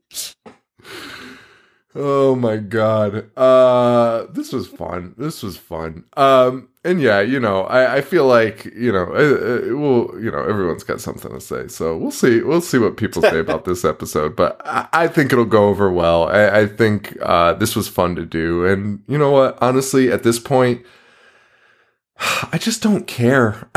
Oh my God. This was fun. And yeah, I feel like, everyone's got something to say. So we'll see what people say about this episode, but I think it'll go over well. I think, this was fun to do. And you know what? Honestly, at this point, I just don't care.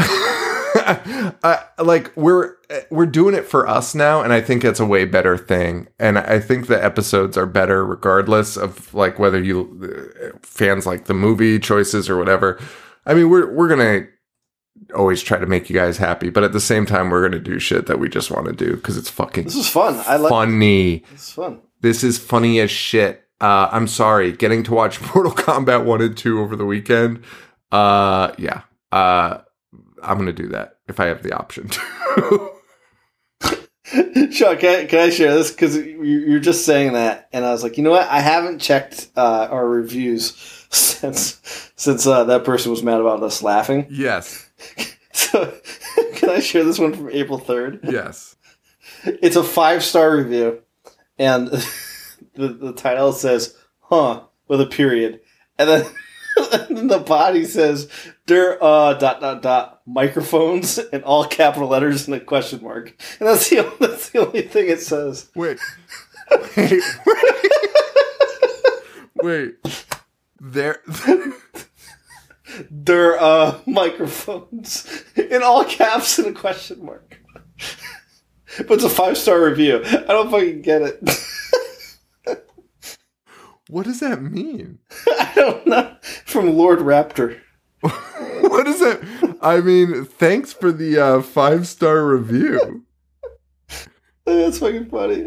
We're doing it for us now, and I think it's a way better thing. And I think the episodes are better regardless of like whether you fans like the movie choices or whatever. I mean, we're gonna always try to make you guys happy, but at the same time, we're going to do shit that we just want to do because it's fucking This is fun. funny. It's fun. This is funny as shit. I'm sorry. Getting to watch Mortal Kombat 1 and 2 over the weekend. Yeah. I'm going to do that if I have the option to. Sean, can I share this? Because you're just saying that, and I was like, you know what? I haven't checked our reviews since that person was mad about us laughing. Yes. So, can I share this one from April 3rd? Yes. It's a 5-star review, and the title says, "Huh," with a period, and then the body says, "Der microphones," in all capital letters and a question mark, and that's the only thing it says. Wait. Der microphones in all caps and a question mark. But it's a 5-star review. I don't fucking get it. What does that mean? I don't know. From Lord Raptor. What is that? I mean, thanks for the 5-star review. That's fucking funny.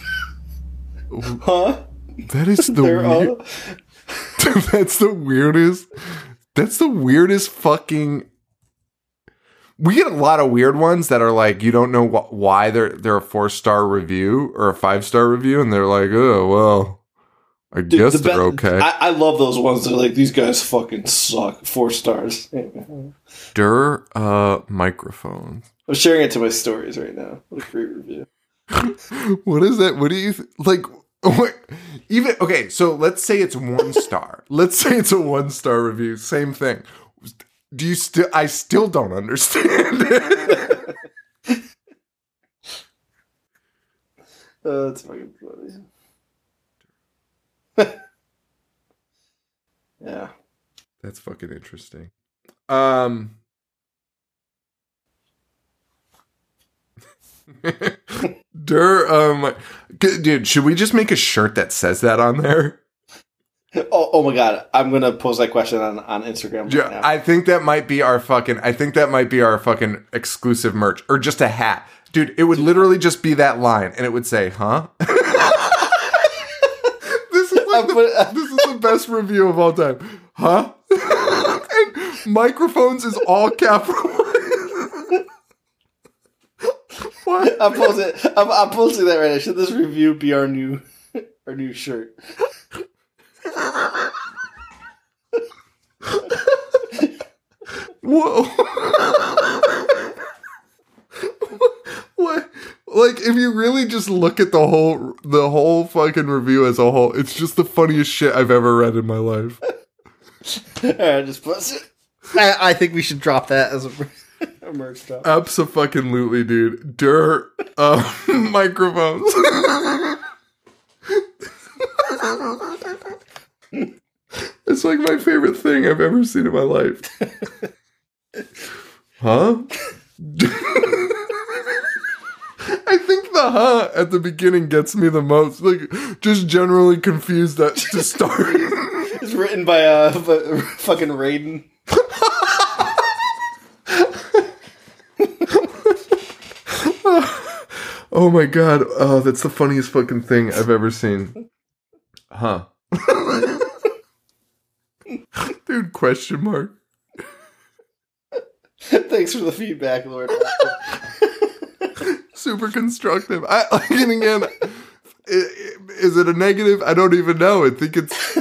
Huh? That is the weird. That's the weirdest. That's the weirdest fucking. We get a lot of weird ones that are like, you don't know why they're a 4-star review or a 5-star review, and they're like, oh well, I guess they're okay. I love those ones that are like, these guys fucking suck. 4 stars. Der microphones. I'm sharing it to my stories right now. What a great review. What is that? What do you like? What, even okay, so let's say it's 1 star. Let's say it's a 1-star review. Same thing. Do you still? I still don't understand it. That's fucking funny. Yeah, that's fucking interesting. Dude, should we just make a shirt that says that on there? Oh my god, I'm gonna pose that question on Instagram right now. I think that might be our fucking exclusive merch, or just a hat. Dude, it would literally just be that line, and it would say, huh? This is the best review of all time. Huh? And microphones is all capital. What? I'm posting that right now. Should this review be our new shirt? Whoa. What? Like, if you really just look at the whole fucking review as a whole, it's just the funniest shit I've ever read in my life. Alright, just post it. I think we should drop that as a merch drop. Abso-fucking-lutely, dude. Der microphones. It's like my favorite thing I've ever seen in my life. Huh? I think the huh at the beginning gets me the most. Like, just generally confused to start. It's written by fucking Raiden. Oh my god. Oh, that's the funniest fucking thing I've ever seen. Huh. Dude, question mark. Thanks for the feedback, Lord. Super constructive. And again, is it a negative? I don't even know. I think it's.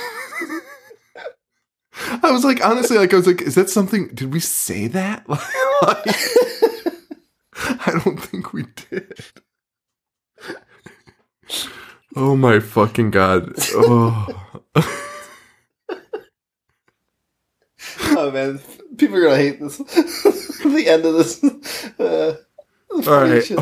I was like, honestly, I was like, is that something? Did we say that? I don't think we did. Oh my fucking god. Oh. Oh man, people are gonna hate this. The end of this. All right.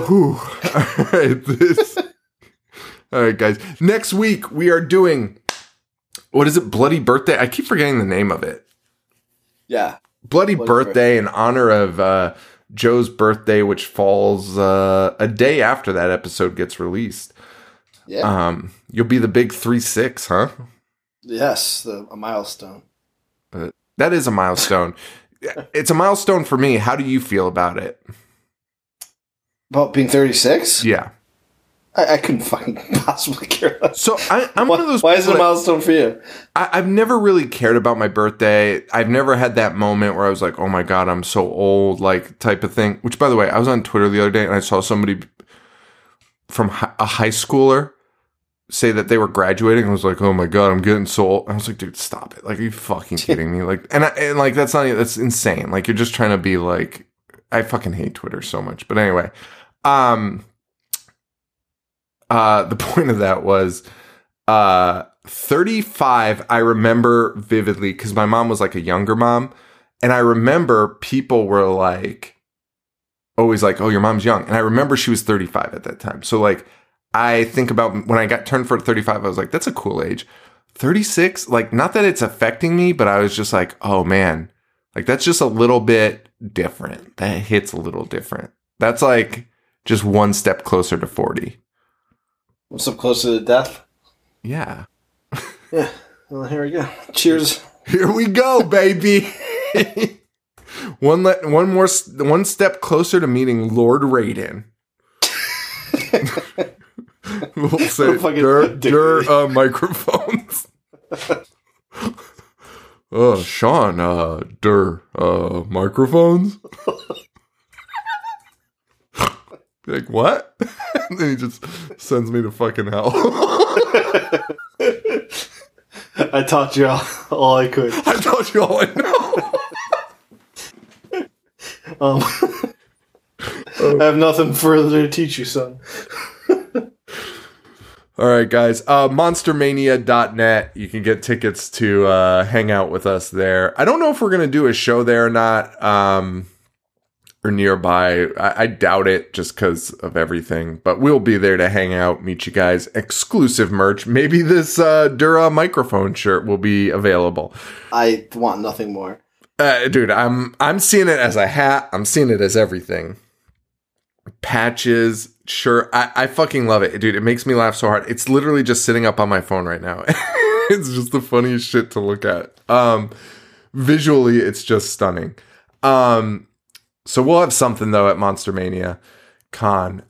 All right, guys. Next week we are doing. What is it? Bloody Birthday? I keep forgetting the name of it. Yeah. Bloody Birthday in honor of Joe's birthday, which falls a day after that episode gets released. Yeah. You'll be the big 3-6, huh? Yes, a milestone. That is a milestone. it's a milestone for me. How do you feel about it? About being 36? Yeah. I couldn't fucking possibly care less. So I'm one of those. Why is it a milestone for you? I've never really cared about my birthday. I've never had that moment where I was like, oh my God, I'm so old, like type of thing. Which, by the way, I was on Twitter the other day and I saw somebody from a high schooler say that they were graduating. I was like, oh my God, I'm getting so old. I was like, dude, stop it. Like, are you fucking kidding me? Like, and like, that's insane. Like, you're just trying to be like, I fucking hate Twitter so much. But anyway, the point of that was 35. I remember vividly because my mom was like a younger mom, and I remember people were like always like, "Oh, your mom's young," and I remember she was 35 at that time. So like, I think about when I got turned for 35, I was like, "That's a cool age." 36, like, not that it's affecting me, but I was just like, "Oh man, like that's just a little bit different. That hits a little different. That's like just one step closer to 40." What's up closer to death? Yeah. Yeah. Well, here we go. Cheers. Here we go, baby. one step closer to meeting Lord Raiden. We'll say microphones. Sean, microphones. Like, what? And then he just sends me to fucking hell. I taught you all I could. I taught you all I know. I have nothing further to teach you, son. All right, guys. Monstermania.net. You can get tickets to hang out with us there. I don't know if we're going to do a show there or not. Or nearby. I doubt it just because of everything, but we'll be there to hang out, meet you guys. Exclusive merch. Maybe this Dura microphone shirt will be available. I want nothing more. Dude, I'm seeing it as a hat. I'm seeing it as everything. Patches, shirt. I fucking love it. Dude, it makes me laugh so hard. It's literally just sitting up on my phone right now. It's just the funniest shit to look at. Visually, it's just stunning. So we'll have something, though, at Monster Mania Con.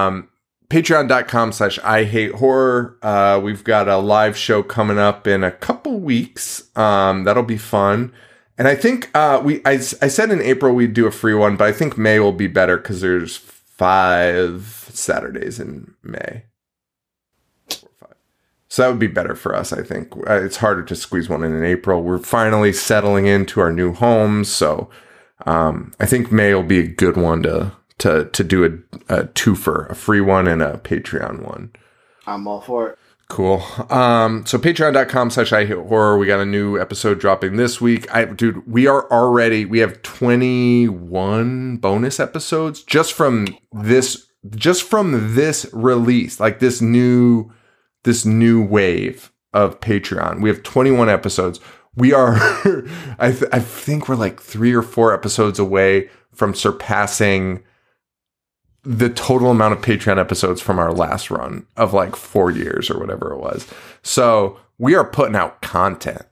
Patreon.com/IHateHorror. We've got a live show coming up in a couple weeks. That'll be fun. And I think I said in April we'd do a free one, but I think May will be better because there's 5 Saturdays in May. 4 or 5. So that would be better for us, I think. It's harder to squeeze one in April. We're finally settling into our new homes, so... I think May will be a good one to do a twofer, a free one and a Patreon one. I'm all for it. Cool. So patreon.com/IHateHorror. We got a new episode dropping this week. We have 21 bonus episodes just from this release, like this new wave of Patreon. We have 21 episodes. We are, I think we're like 3 or 4 episodes away from surpassing the total amount of Patreon episodes from our last run of like 4 years or whatever it was. So we are putting out content.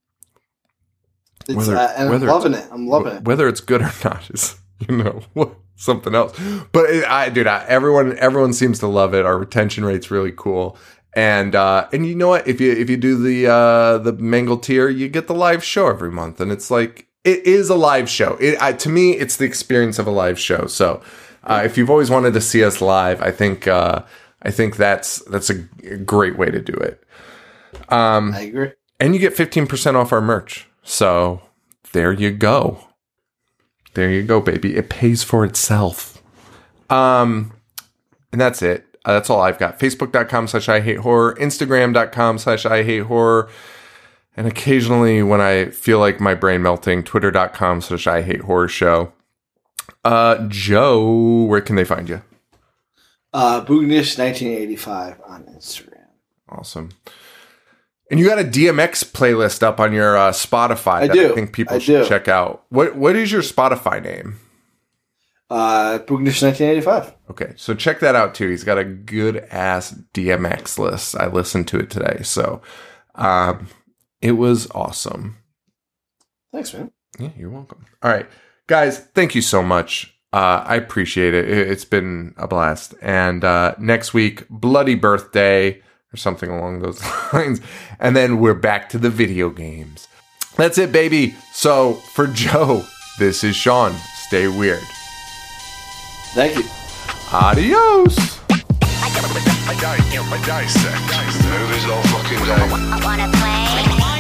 And I'm loving it. I'm loving it. Whether it's good or not is, something else. But everyone seems to love it. Our retention rate's really cool. And you know what? If you do the Mangle tier, you get the live show every month, and it's like it is a live show. To me, it's the experience of a live show. So, if you've always wanted to see us live, I think that's a great way to do it. I agree. And you get 15% off our merch. So there you go. There you go, baby. It pays for itself. And that's it. That's all I've got. Facebook.com/IHateHorror, Instagram.com/IHateHorror, and occasionally when I feel like my brain melting, Twitter.com/IHateHorror Joe, where can they find you? Boognish1985 on Instagram. Awesome. And you got a DMX playlist up on your Spotify I think people should check out. What is your Spotify name? Boognish1985. Okay, so check that out too. He's got a good ass DMX list. I listened to it today, so it was awesome. Thanks, man. Yeah, you're welcome. All right, guys, thank you so much. I appreciate it. It's been a blast. And next week, Bloody Birthday or something along those lines. And then we're back to the video games. That's it, baby. So for Joe, this is Sean. Stay weird. Thank you. Adios. I dissect. Movies all fucking day. I wanna play.